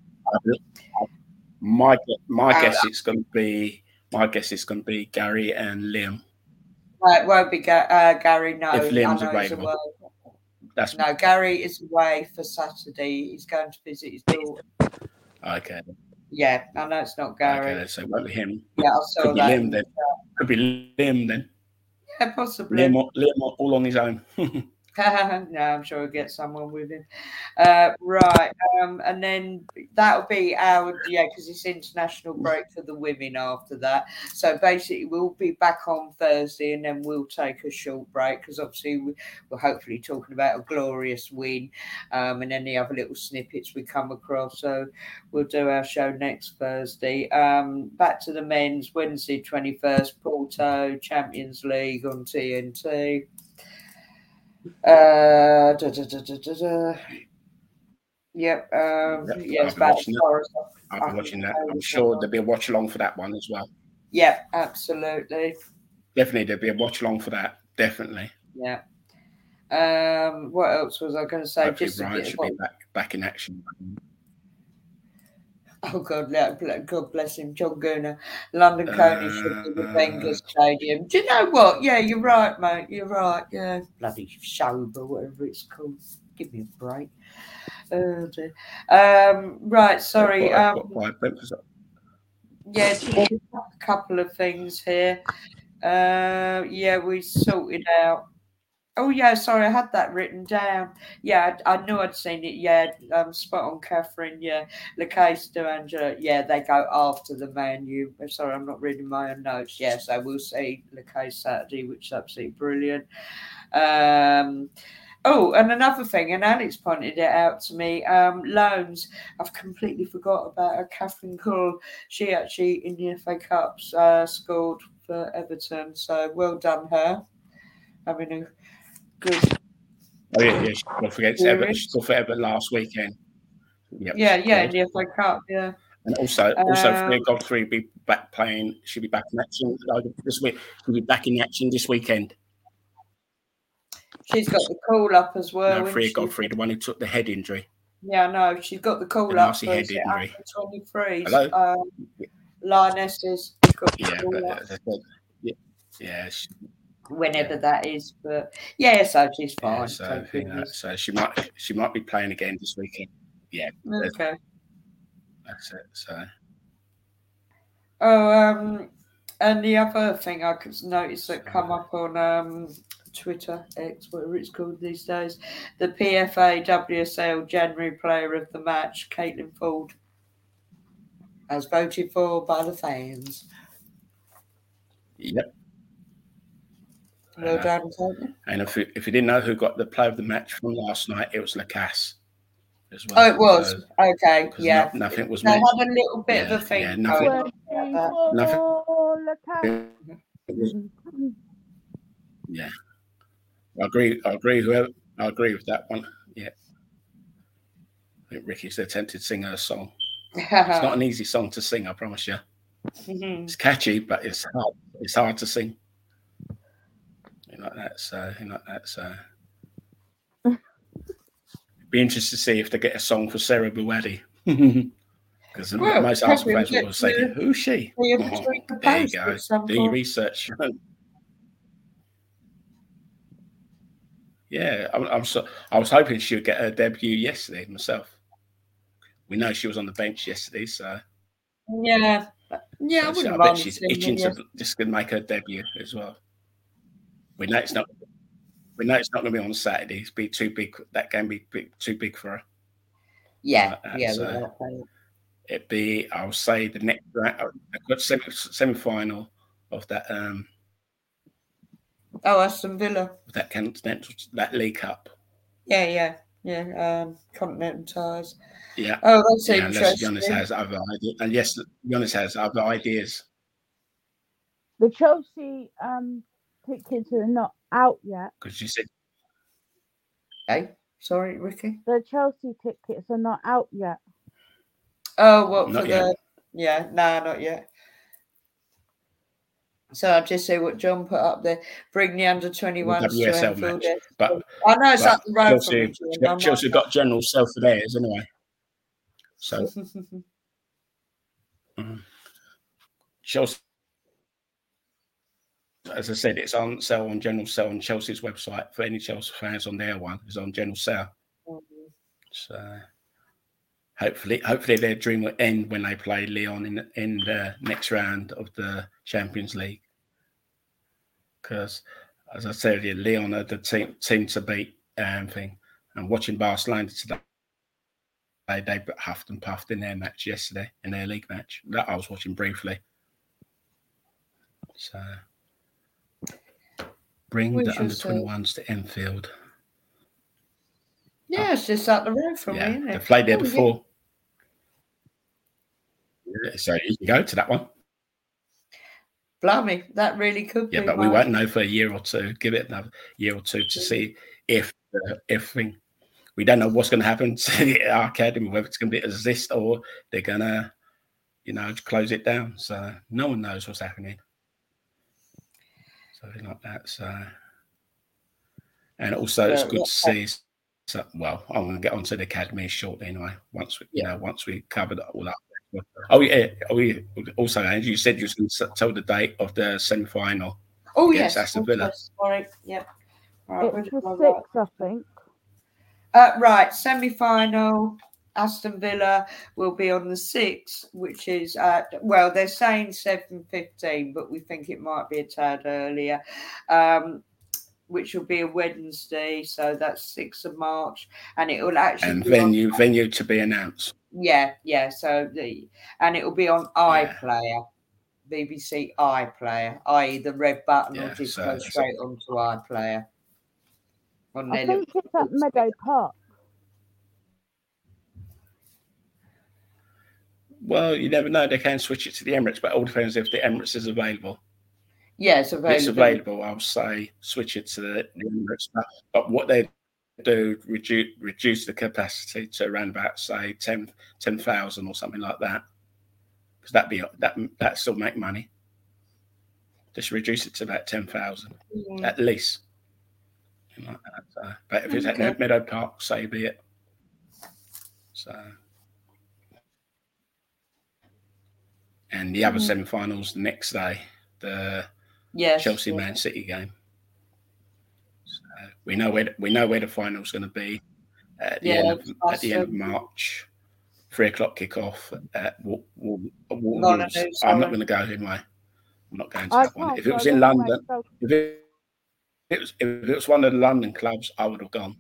B: My my uh, guess it's going to be my guess it's going to be Gary and Liam.
A: Uh, it won't be Ga- uh, Gary. No,
B: if Liam's available. That's
A: no. Gary is away for Saturday. He's going to visit his daughter.
B: Okay.
A: Yeah, I know it's not Gary.
B: Okay, so it won't be him.
A: Yeah, I saw
B: Could be
A: that.
B: Liam then. Could be Liam then.
A: Yeah, possibly.
B: Liam, Liam all on his own.
A: No, I'm sure we'll get someone with him. Uh, right, um, and then that'll be our, yeah, because it's international break for the women after that. So basically, we'll be back on Thursday, and then we'll take a short break because obviously we, we're hopefully talking about a glorious win, um, and any other little snippets we come across. So we'll do our show next Thursday. Um, back to the men's Wednesday, twenty-first, Porto Champions League on T N T. Uh, da, da, da, da, da, da. Yep. Um,
B: Yep,
A: yeah, it's
B: I'll be
A: about
B: watching
A: as
B: that.
A: far as I
B: I'll be
A: can
B: watching that.
A: tell
B: I'm
A: you
B: sure
A: now.
B: there'll be a watch along for that one as well.
A: Yeah, absolutely.
B: Definitely, there'll be a watch along for that. Definitely.
A: Yeah. Um, what else was I going to say?
B: Hopefully,
A: Just to
B: Brian
A: get
B: should
A: what-
B: be back back in action.
A: Oh God, let- God bless him, John Gooner. London Coney should be the
B: Uh,
A: Wenger Stadium. Do you know what? Yeah, you're right, mate. You're right. Yeah, bloody sober, whatever it's called. Give me a break. Oh dear. Um, right, sorry.
B: What-
A: Um,
B: what- why Brentford's up?
A: yeah, just a couple of things here. Uh, yeah, we sorted out. Oh yeah, sorry, I had that written down. Yeah, I, I knew I'd seen it. Yeah, um, spot on, Catherine. Yeah, Lacasse to Angela. Yeah, they go after the Man U. Sorry, I'm not reading my own notes. Yeah, so we'll see Lacasse Saturday, which is absolutely brilliant. Um, oh, and another thing, and Alex pointed it out to me. Um, loans. I've completely forgot about her. Catherine Cole. She actually in the F A Cups uh, scored for Everton. So well done, her. Having a good.
B: Oh yeah, yeah. She scored for against Everton. She scored for Everton last weekend. Yep,
A: Yeah,
B: she
A: yeah, in
B: scored.
A: the F A Cup, yeah.
B: And also, also,
A: Um,
B: Freya Godfrey will be back playing. She'll be back in action this week. She'll be back in action this weekend.
A: She's got the call up as well.
B: No,
A: isn't
B: Freya
A: she?
B: Godfrey, the one who took the head injury.
A: Yeah, no, she's got the call
B: The
A: up
B: nasty
A: for
B: head injury.
A: twenty-threes.
B: Hello?
A: Um, Lionesses. got the
B: Yeah,
A: call
B: but,
A: up
B: uh, yeah, yeah, she,
A: whenever that is, but yeah, so she's
B: yeah,
A: fine.
B: so,
A: thank
B: you know,
A: goodness.
B: so she might she might be playing again this weekend. Yeah, that's,
A: Okay.
B: that's it. So
A: Oh, um, and the other thing I could notice that come up on um Twitter, X, whatever it's called these days, the P F A W S L January Player of the Match, Caitlin Ford, as voted for by the fans.
B: yep.
A: Well
B: Uh,
A: done, Caitlin.
B: And if you, if you didn't know who got the player of the match from last night, it was Lacasse as well.
A: Oh, it was
B: So,
A: okay.
B: 'cause
A: Yeah,
B: no- nothing was
A: they had
B: mentioned.
A: a little bit
B: Yeah,
A: of a thing.
B: yeah, nothing-
A: going on about that.
B: Nothing. Yeah, I agree. I agree. Whoever, I agree with that one. Yeah, I think Ricky's attempted to sing her song. It's not an easy song to sing, I promise you. It's catchy, but it's hard. It's hard to sing. You like that, so you like that, so. Be interested to see if they get a song for Sarah Buwadi. Because
A: Well,
B: most Arsenal
A: maybe
B: fans
A: we'll
B: will say,
A: get to
B: "Who's she?"
A: see if
B: Oh,
A: it's with the
B: there you
A: post
B: go.
A: at some
B: Do your
A: point.
B: research. Yeah, I'm, I'm so. I was hoping she would get her debut yesterday myself. We know she was on the bench yesterday, so
A: Yeah, yeah, I
B: so she- I
A: wouldn't
B: bet
A: mind
B: she's
A: seeing
B: itching
A: them,
B: to just going to make her debut as well. We know it's not. We know it's not going to be on Saturday. It's be too big. That game be big, too big for her.
A: Yeah,
B: Like that,
A: yeah,
B: so
A: without playing.
B: it'd be. I'll say the next round, the semi semi final of that um
A: Oh, Aston Villa.
B: that continental that League Cup.
A: Yeah, yeah, yeah. Um, Continental ties.
B: Yeah.
A: Oh, that's
B: Yeah, unless
A: interesting.
B: Giannis has other ideas, and yes, Giannis has other ideas.
C: The Chelsea um tickets are not out yet.
B: Because you said,
A: Hey, sorry, Ricky.
C: The Chelsea tickets are not out yet.
A: Oh, what
B: Not
A: for
B: yet.
A: the? Yeah, no, not yet. So I'll just see what John put up there. Bring the under twenty-ones
B: W
A: to
B: S L
A: Enfield.
B: match, but
A: I know it's
B: but
A: up the road
B: Chelsea,
A: from me. John.
B: Chelsea got general sell for theirs anyway. So mm, Chelsea, as I said, it's on sale on general sale on Chelsea's website for any Chelsea fans on their one. It's on general sale. So hopefully, hopefully their dream will end when they play Lyon in in the next round of the Champions League. Because, as I said, Lyon are the team team to beat. Um, thing. And watching Barcelona today, they they huffed and puffed in their match yesterday, in their league match. That I was watching briefly. So, bring
A: We
B: the
A: shall
B: under
A: see.
B: twenty-ones to Enfield.
A: Yeah, it's just up the road from
B: Yeah,
A: me, isn't it?
B: they've played there
A: Oh, yeah.
B: before. Yeah, so you can go to that one.
A: Blimey, that really could
B: Yeah,
A: be.
B: but we
A: my-
B: won't know for a year or two. Give it another year or two to see if uh, if thing. We don't know what's going to happen to our academy, whether it's going to be exist or they're going to, you know, close it down. So no one knows what's happening. Something like that. So, and also
A: Yeah,
B: it's good
A: yeah.
B: to see. So, well, I'm going to get onto the academy shortly anyway. Once we, you
A: Yeah.
B: know, once we covered all that. Oh yeah. Oh yeah. Also, Andrew, you said you was going to tell the date of the semi-final.
A: Oh
B: against
A: yes,
B: Aston
A: oh,
B: Villa.
A: yes, sorry. Yep. Right, where
C: It's
A: did
C: the
A: I write?
C: sixth, I think.
A: Uh, right, semi-final. Aston Villa will be on the sixth, which is uh, well, they're saying seven fifteen, but we think it might be a tad earlier. Um, which will be a Wednesday, so that's sixth of March, and it will actually
B: And
A: be
B: venue
A: on,
B: venue to be announced.
A: yeah, yeah. So the and it will be on
B: Yeah.
A: iPlayer, B B C iPlayer, that is the red button
B: Yeah,
A: will just
B: so-
A: go straight onto iPlayer. On
C: I
A: their
C: think
A: little-
C: it's at Meadow Park.
B: Well, you never know. They can switch it to the Emirates, but it all depends if the Emirates is available.
A: yeah, it's
B: If
A: available.
B: it's available, I'll say switch it to the, the Emirates. But, but what they do, reduce reduce the capacity to around about say ten thousand or something like that, because that be that that still make money. Just reduce it to about ten thousand
A: Mm.
B: at least. Like that. So, but if it's
A: Okay.
B: at Meadow Park, so be it. So. And the other
A: Mhm.
B: semi-finals the next day, the
A: Yes,
B: Chelsea
A: yeah.
B: Man City game. So we know where we know where the final's going to be at the
A: Yeah,
B: end of,
A: it's
B: at the end of
A: awesome.
B: March. Three o'clock kickoff at Wal- Wal- Wal-
A: Molyneux,
B: Wolves. I'm
A: sorry.
B: not going to go anyway. I'm not going to
C: I
B: that one.
C: can't
B: If it was
C: go
B: in
C: anyway,
B: London,
C: so
B: if it, it was if it was one of the London clubs, I would have gone.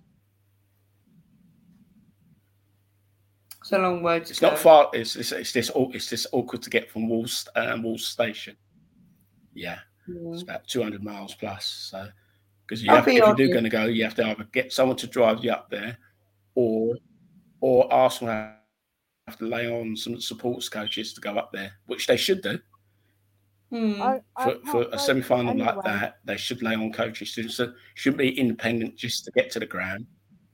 A: It's a long way to
B: It's
A: go.
B: not far. It's it's it's this aw- it's this awkward to get from Wolves um, Wolves Station. Yeah. It's
A: Mm.
B: about two hundred miles plus. So, because you
A: I'll
B: have,
A: be
B: if you
A: on
B: do
A: you.
B: going to go, you have to either get someone to drive you up there, or or Arsenal have to lay on some supports coaches to go up there, which they should do
A: Mm.
C: I, I
B: for,
C: can't
B: for
C: go
B: a semi-final
C: anyway.
B: like that. They should lay on coaches to so shouldn't be independent just to get to the ground.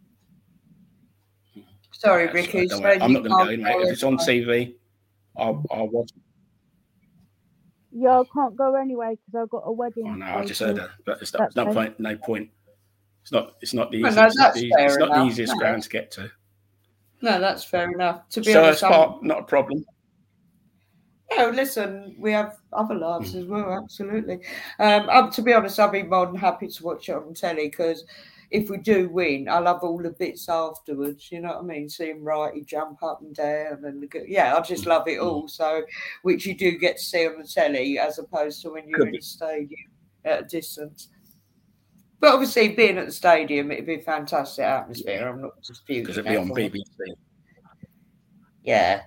A: Sorry,
B: Yeah, so
A: Ricky.
B: don't
A: So
B: worry. I'm
A: you
B: not going to go
A: can't
B: anyway.
A: go
B: If it's on
A: anyway.
B: T V, I'll, I'll watch.
C: Yeah, I can't go anyway because I've got a wedding.
B: Oh no,
C: to
B: I
C: go
B: just
C: to.
B: heard that, but it's, not, it's no
C: That's
B: point. No point. It's not. It's not the
A: Well,
B: easiest.
A: no,
B: it's not
A: that's
B: the,
A: fair
B: it's not the
A: enough.
B: easiest
A: No.
B: ground to get to.
A: No, that's fair enough. To be
B: So
A: honest,
B: it's
A: I'm,
B: part not a problem.
A: no, listen, we have other lives as well, absolutely. Um, um, to be honest, I'll be more than happy to watch it on telly because if we do win, I love all the bits afterwards. You know what I mean? Seeing Righty jump up and down, and the, yeah, I just love it all. So, which you do get to see on the telly as opposed to when you're
B: Could
A: in
B: be.
A: a stadium at a distance. But obviously, being at the stadium, it'd be a fantastic atmosphere.
B: Yeah.
A: I'm not disputing
B: Because it'd
A: that.
B: be on
A: from-
B: B B C.
A: Yeah.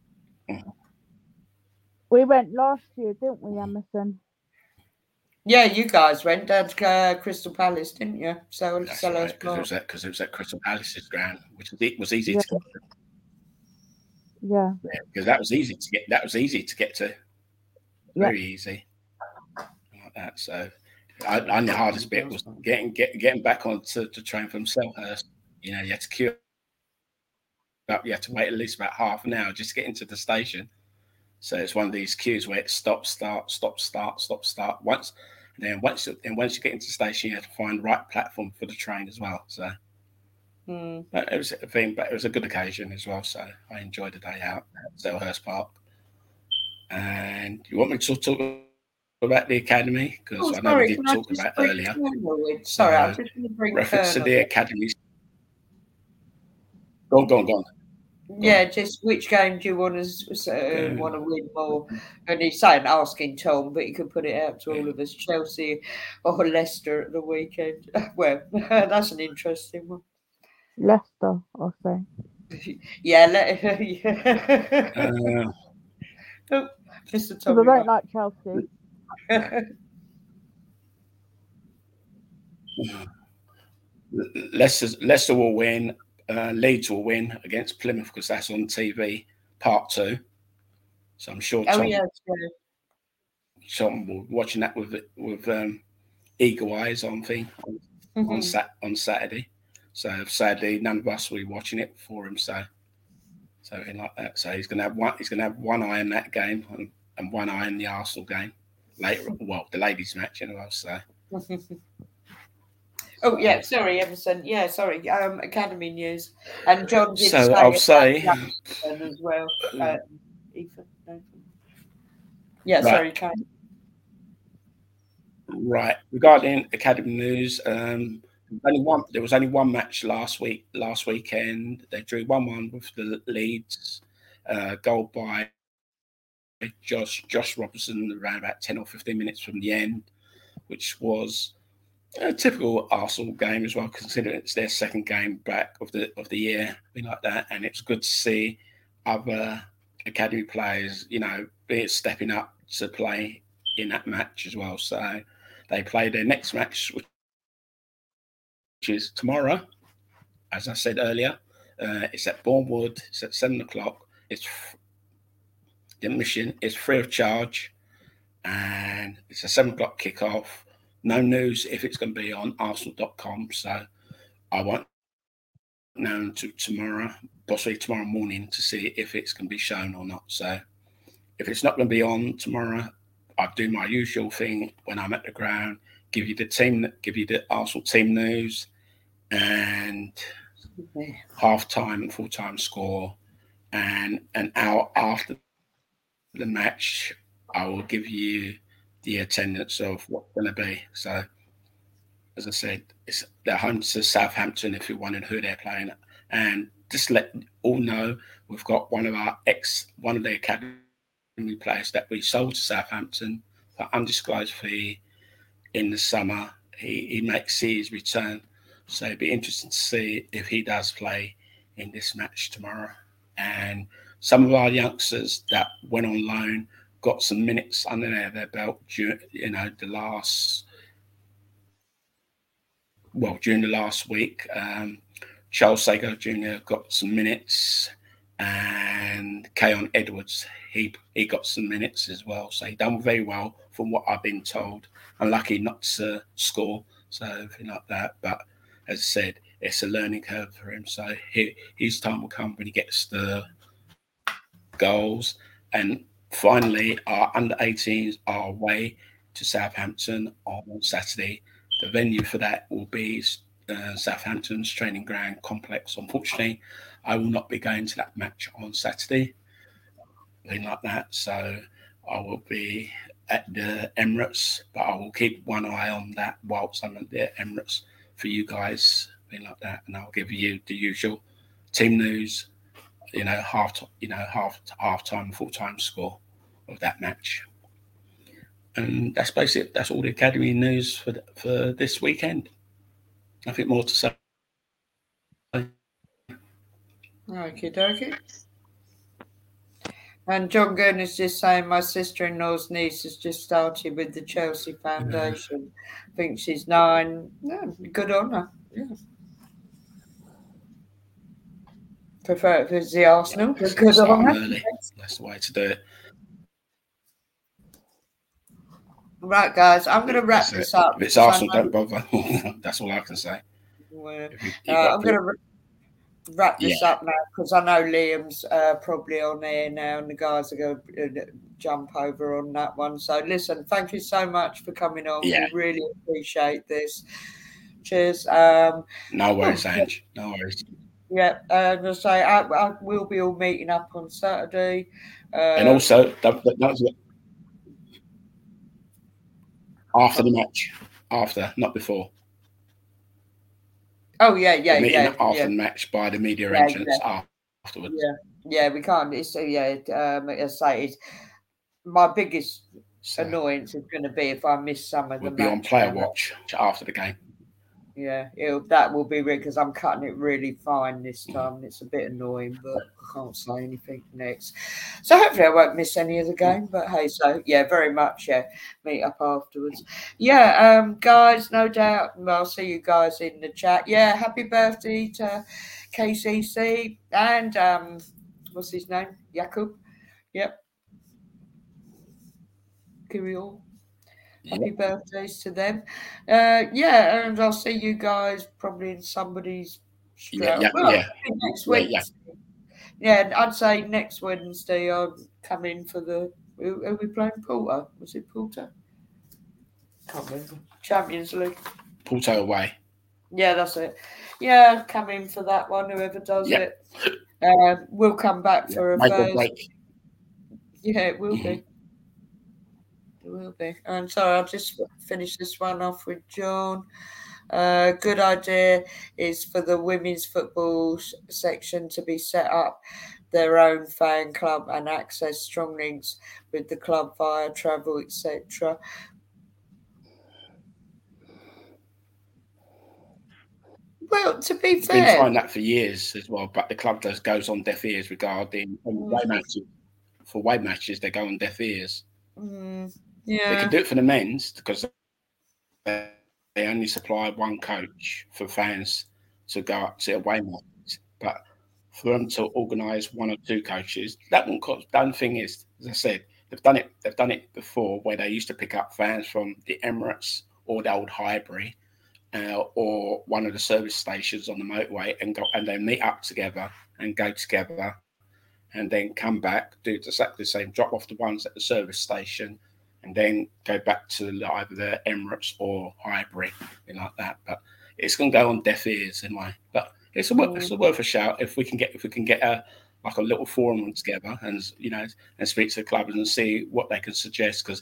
C: We went last year, didn't we, Emerson?
A: Yeah, you guys went down to uh, Crystal Palace, didn't you? So,
B: That's
A: Selhurst
B: right, because it
A: Park.
B: was at because it was at Crystal Palace's ground, which was, it was easy
C: Yeah.
B: to get to.
C: Yeah.
B: Yeah, because that was easy to get. That was easy to get to. Very easy. Like that. So, I, I the hardest bit was getting get, getting back onto the train from Selhurst. You know, you had to queue up. You had to wait at least about half an hour just to get into the station. So it's one of these queues where it stops, start, stop, start, stop, start. Once, and then once, and once you get into the station, you have to find the right platform for the train as well. So
A: Hmm.
B: but it was a thing, but it was a good occasion as well. So I enjoyed the day out at Selhurst Park. And you want me to talk about the academy? Because
A: Oh,
B: I know
A: sorry,
B: we did
A: can I
B: talk
A: just
B: about
A: bring
B: earlier.
A: Colonel in? Sorry, I
B: Uh,
A: was just going to bring
B: Reference to
A: Colonel
B: the
A: in.
B: academy. Go on, go on, go on.
A: Yeah, just which game do you want to uh, want to win more? And he's saying asking Tom, but you could put it out to all of us: Chelsea or Leicester at the weekend. Well, that's an interesting one.
C: Leicester, I'll say.
A: Yeah, let, yeah.
B: Uh,
A: oh, Mister
C: Because
A: Tommy.
C: I don't like Chelsea.
B: Leicester, Leicester will win. Uh, Leeds will win against Plymouth because that's on T V, part two. So I'm sure Tom,
A: oh yeah,
B: Tom will be watching that with with um, eagle eyes on thing on, on sat on Saturday. So sadly, none of us will be watching it for him. So something like that. So he's gonna have one. He's gonna have one eye on that game and, and one eye on the Arsenal game later. Well, the ladies' match anyway. So.
A: Oh yeah, sorry, Emerson. Yeah, sorry. Um, Academy news, and John did
B: So
A: say
B: I'll say
A: as well. Uh, Ethan, no. Yeah,
B: right.
A: sorry, Kate.
B: Right. Regarding Academy news, um, only one. There was only one match last week. Last weekend, they drew one-one with the Leeds. Uh, goal by Josh Josh Robertson around about ten or fifteen minutes from the end, which was a typical Arsenal game as well, considering it's their second game back of the of the year, thing like that. And it's good to see other academy players, you know, be it stepping up to play in that match as well. So they play their next match, which is tomorrow. As I said earlier, uh, it's at Bournemouth. It's at seven o'clock. It's the admission is free of charge, and it's a seven o'clock kickoff. No news if it's going to be on Arsenal dot com, so I won't know until tomorrow, possibly tomorrow morning, to see if it's going to be shown or not. So if it's not going to be on tomorrow, I'll do my usual thing when I'm at the ground, give you the team, give you the Arsenal team news, and okay. half time and full time score, and an hour after the match, I will give you the attendance of what's going to be. So, as I said, it's they're home to Southampton if you're wondering who they're playing. And just let all know, we've got one of our ex, one of the academy players that we sold to Southampton for undisclosed fee in the summer. He, he makes his return. So it'd be interesting to see if he does play in this match tomorrow. And some of our youngsters that went on loan got some minutes under their, their belt, during, you know, the last, well, during the last week. Um, Charles Sago Junior got some minutes, and Keon Edwards, he he got some minutes as well. So he done very well from what I've been told. Unlucky not to score, so anything like that. But as I said, it's a learning curve for him. So he, his time will come when he gets the goals. And finally, our under eighteens are away to Southampton on Saturday. The venue for that will be uh, Southampton's training ground complex. Unfortunately, I will not be going to that match on Saturday, anything like that. So I will be at the Emirates, but I will keep one eye on that whilst I'm at the Emirates for you guys, thing like that, and I'll give you the usual team news. You know, half you know half half time, full time score of that match. And that's basically it. That's all the academy news for the, for this weekend. Nothing more to say.
A: Okie dokie. And John Gunn is just saying my sister-in-law's niece has just started with the Chelsea Foundation. I think she's nine. Yeah, good on her. Yeah. Prefer it if it's the Arsenal, but good on her.
B: Early. That's the way to do it.
A: Right, guys, I'm going to wrap this up.
B: If it's Arsenal, don't bother. That's all I can say.
A: Well, you, you uh, I'm going to wrap this yeah. up now because I know Liam's uh, probably on air now and the guys are going to uh, jump over on that one. So, listen, thank you so much for coming on. Yeah. We really appreciate this. Cheers. Um,
B: no worries, Ange. No worries.
A: Yeah, uh, I say I, I will be all meeting up on Saturday. Uh,
B: and also, that, that, that was after the match, after, not before.
A: Oh yeah, yeah,
B: the meeting
A: yeah.
B: After
A: yeah.
B: the match by the media yeah, entrance yeah. afterwards.
A: Yeah, yeah, we can't. It's uh, yeah. Um, as I say, it's my biggest
B: So
A: annoyance is going to be if I miss some of the
B: we'll be on
A: match.
B: player
A: now.
B: watch after the game.
A: Yeah, it'll, that will be weird because I'm cutting it really fine this time. It's a bit annoying, but I can't say anything next. So hopefully I won't miss any of the game. But hey, so yeah, very much. Yeah, meet up afterwards. Yeah, um, guys, no doubt. I'll see you guys in the chat. Yeah, happy birthday to K C C and um, what's his name? Jakub. Yep. Kirill. Happy birthdays to them. Uh, yeah, and I'll see you guys probably in somebody's
B: Yeah,
A: strap.
B: yeah,
A: Well,
B: yeah.
A: next
B: Yeah,
A: week.
B: yeah.
A: Yeah, I'd say next Wednesday I'll come in for the. Who are we playing? Porter? Was it Porter? Can't remember. Champions League.
B: Porto away.
A: Yeah, that's it. Yeah, come in for that one. Whoever does
B: Yeah.
A: it. Um, we'll come back
B: Yeah.
A: for a
B: Make or
A: Thursday.
B: break.
A: Yeah, it will
B: Mhm.
A: be. It will be. And so I'll just finish this one off with John. Uh, good idea is for the women's football s- section to be set up their own fan club and access strong links with the club via travel, et cetera. Well, to be
B: We've been
A: fair,
B: trying that for years as well, but the club does goes on deaf ears regarding um, away matches. For away matches, they go on deaf ears.
A: mm,
B: They
A: yeah,
B: can do it for the men's because they they only supply one coach for fans to go up to away matches. But for them to organise one or two coaches, that won't cost. The only thing is, as I said, they've done it. They've done it before, where they used to pick up fans from the Emirates or the old Highbury, uh, or one of the service stations on the motorway, and go and they meet up together and go together, and then come back, do exactly the same, drop off the ones at the service station, and then go back to either the Emirates or Highbury, something like that. But it's going to go on deaf ears anyway. But it's a worth, it's a worth a shout if we can get if we can get a like a little forum together and you know and speak to the clubs and see what they can suggest, because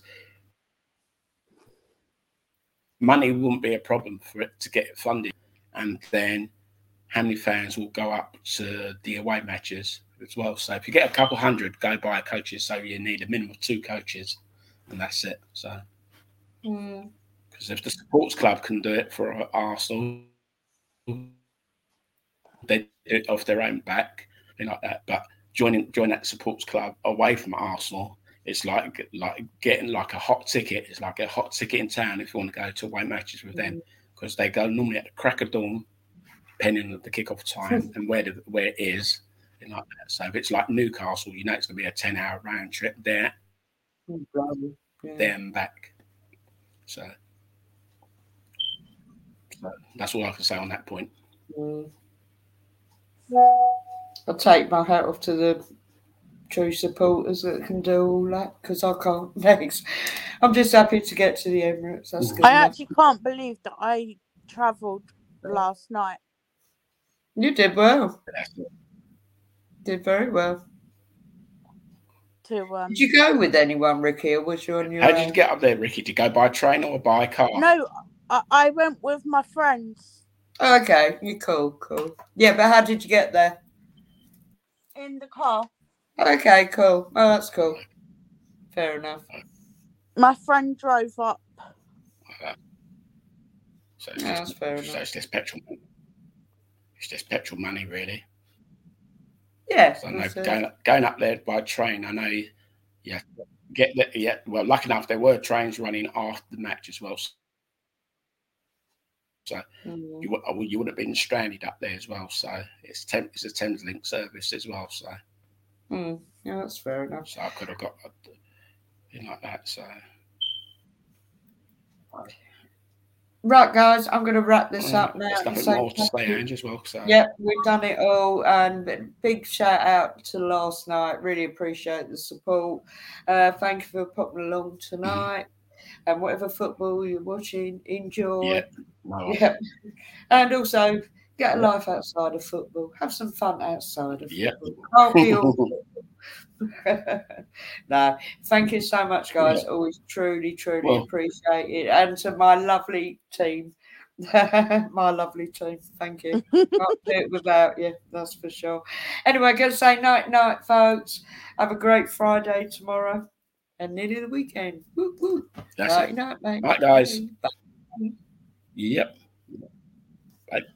B: money wouldn't be a problem for it to get it funded, and then how many fans will go up to the away matches as well. So if you get a couple hundred, go buy coaches. So you need a minimum of two coaches, and that's it. So because if the sports club can do it for Arsenal, they do it off their own back, thing like that. But joining join that supports club away from Arsenal, it's like like getting like a hot ticket. It's like a hot ticket in town if you want to go to away matches with them, because they go normally at the crack of dawn, depending on the kickoff time and where the, where it is, and like that. So if it's like Newcastle, you know it's going to be a ten-hour round trip there,
A: yeah.
B: there and back. So, so that's all I can say on that point.
A: Mm. I'll take my hat off to the true supporters that can do all that, because I can't. Thanks. I'm just happy to get to the Emirates. That's good
C: I
A: enough.
C: actually can't believe that I travelled last night.
A: You did well. Did very well.
C: To um.
A: Did you go with anyone, Ricky, or was you on your
B: How
A: own?
B: did you get up there, Ricky? Did you go by train or by car?
C: No, I, I went with my friends.
A: Oh, okay, you're cool, cool. Yeah, but how did you get there?
C: In the car.
A: Okay, cool. Oh, that's cool. Fair enough.
C: My friend drove up.
B: So it's,
A: Yeah,
B: just,
A: that's fair
B: so
A: enough.
B: it's just petrol. It's just petrol money, really.
A: Yeah.
B: So I know
A: that's it.
B: going, going up there by train, I know you, you get there. Yeah, well, lucky enough, there were trains running after the match as well. So
A: Mm.
B: you would you would have been stranded up there as well. So it's Thames, it's a Thames Link service as well. So
A: Mm. Yeah, that's fair enough.
B: so I could have got thing like that. So
A: Right, guys, I'm going to wrap this
B: uh,
A: up now.
B: there's nothing more to say, Ange, as well. So
A: yeah, we've done it all, and big shout out to last night. Really appreciate the support. Uh, thank you for popping along tonight, mm-hmm. and whatever football you're watching, enjoy.
B: Yeah, no,
A: yeah. And also get a life outside of football. Have some fun outside of
B: yeah.
A: football. Can't be all. No, thank you so much, guys. Yeah. Always truly, truly well, appreciate it. And to my lovely team, My lovely team, thank you. Can't do it without you, that's for sure. Anyway, I'm going to say night, night, folks. Have a great Friday tomorrow and nearly the weekend. Woo, woo.
B: That's
A: Night,
B: it.
A: night, mate.
B: Right, guys.
A: Bye.
B: Yep. Bye.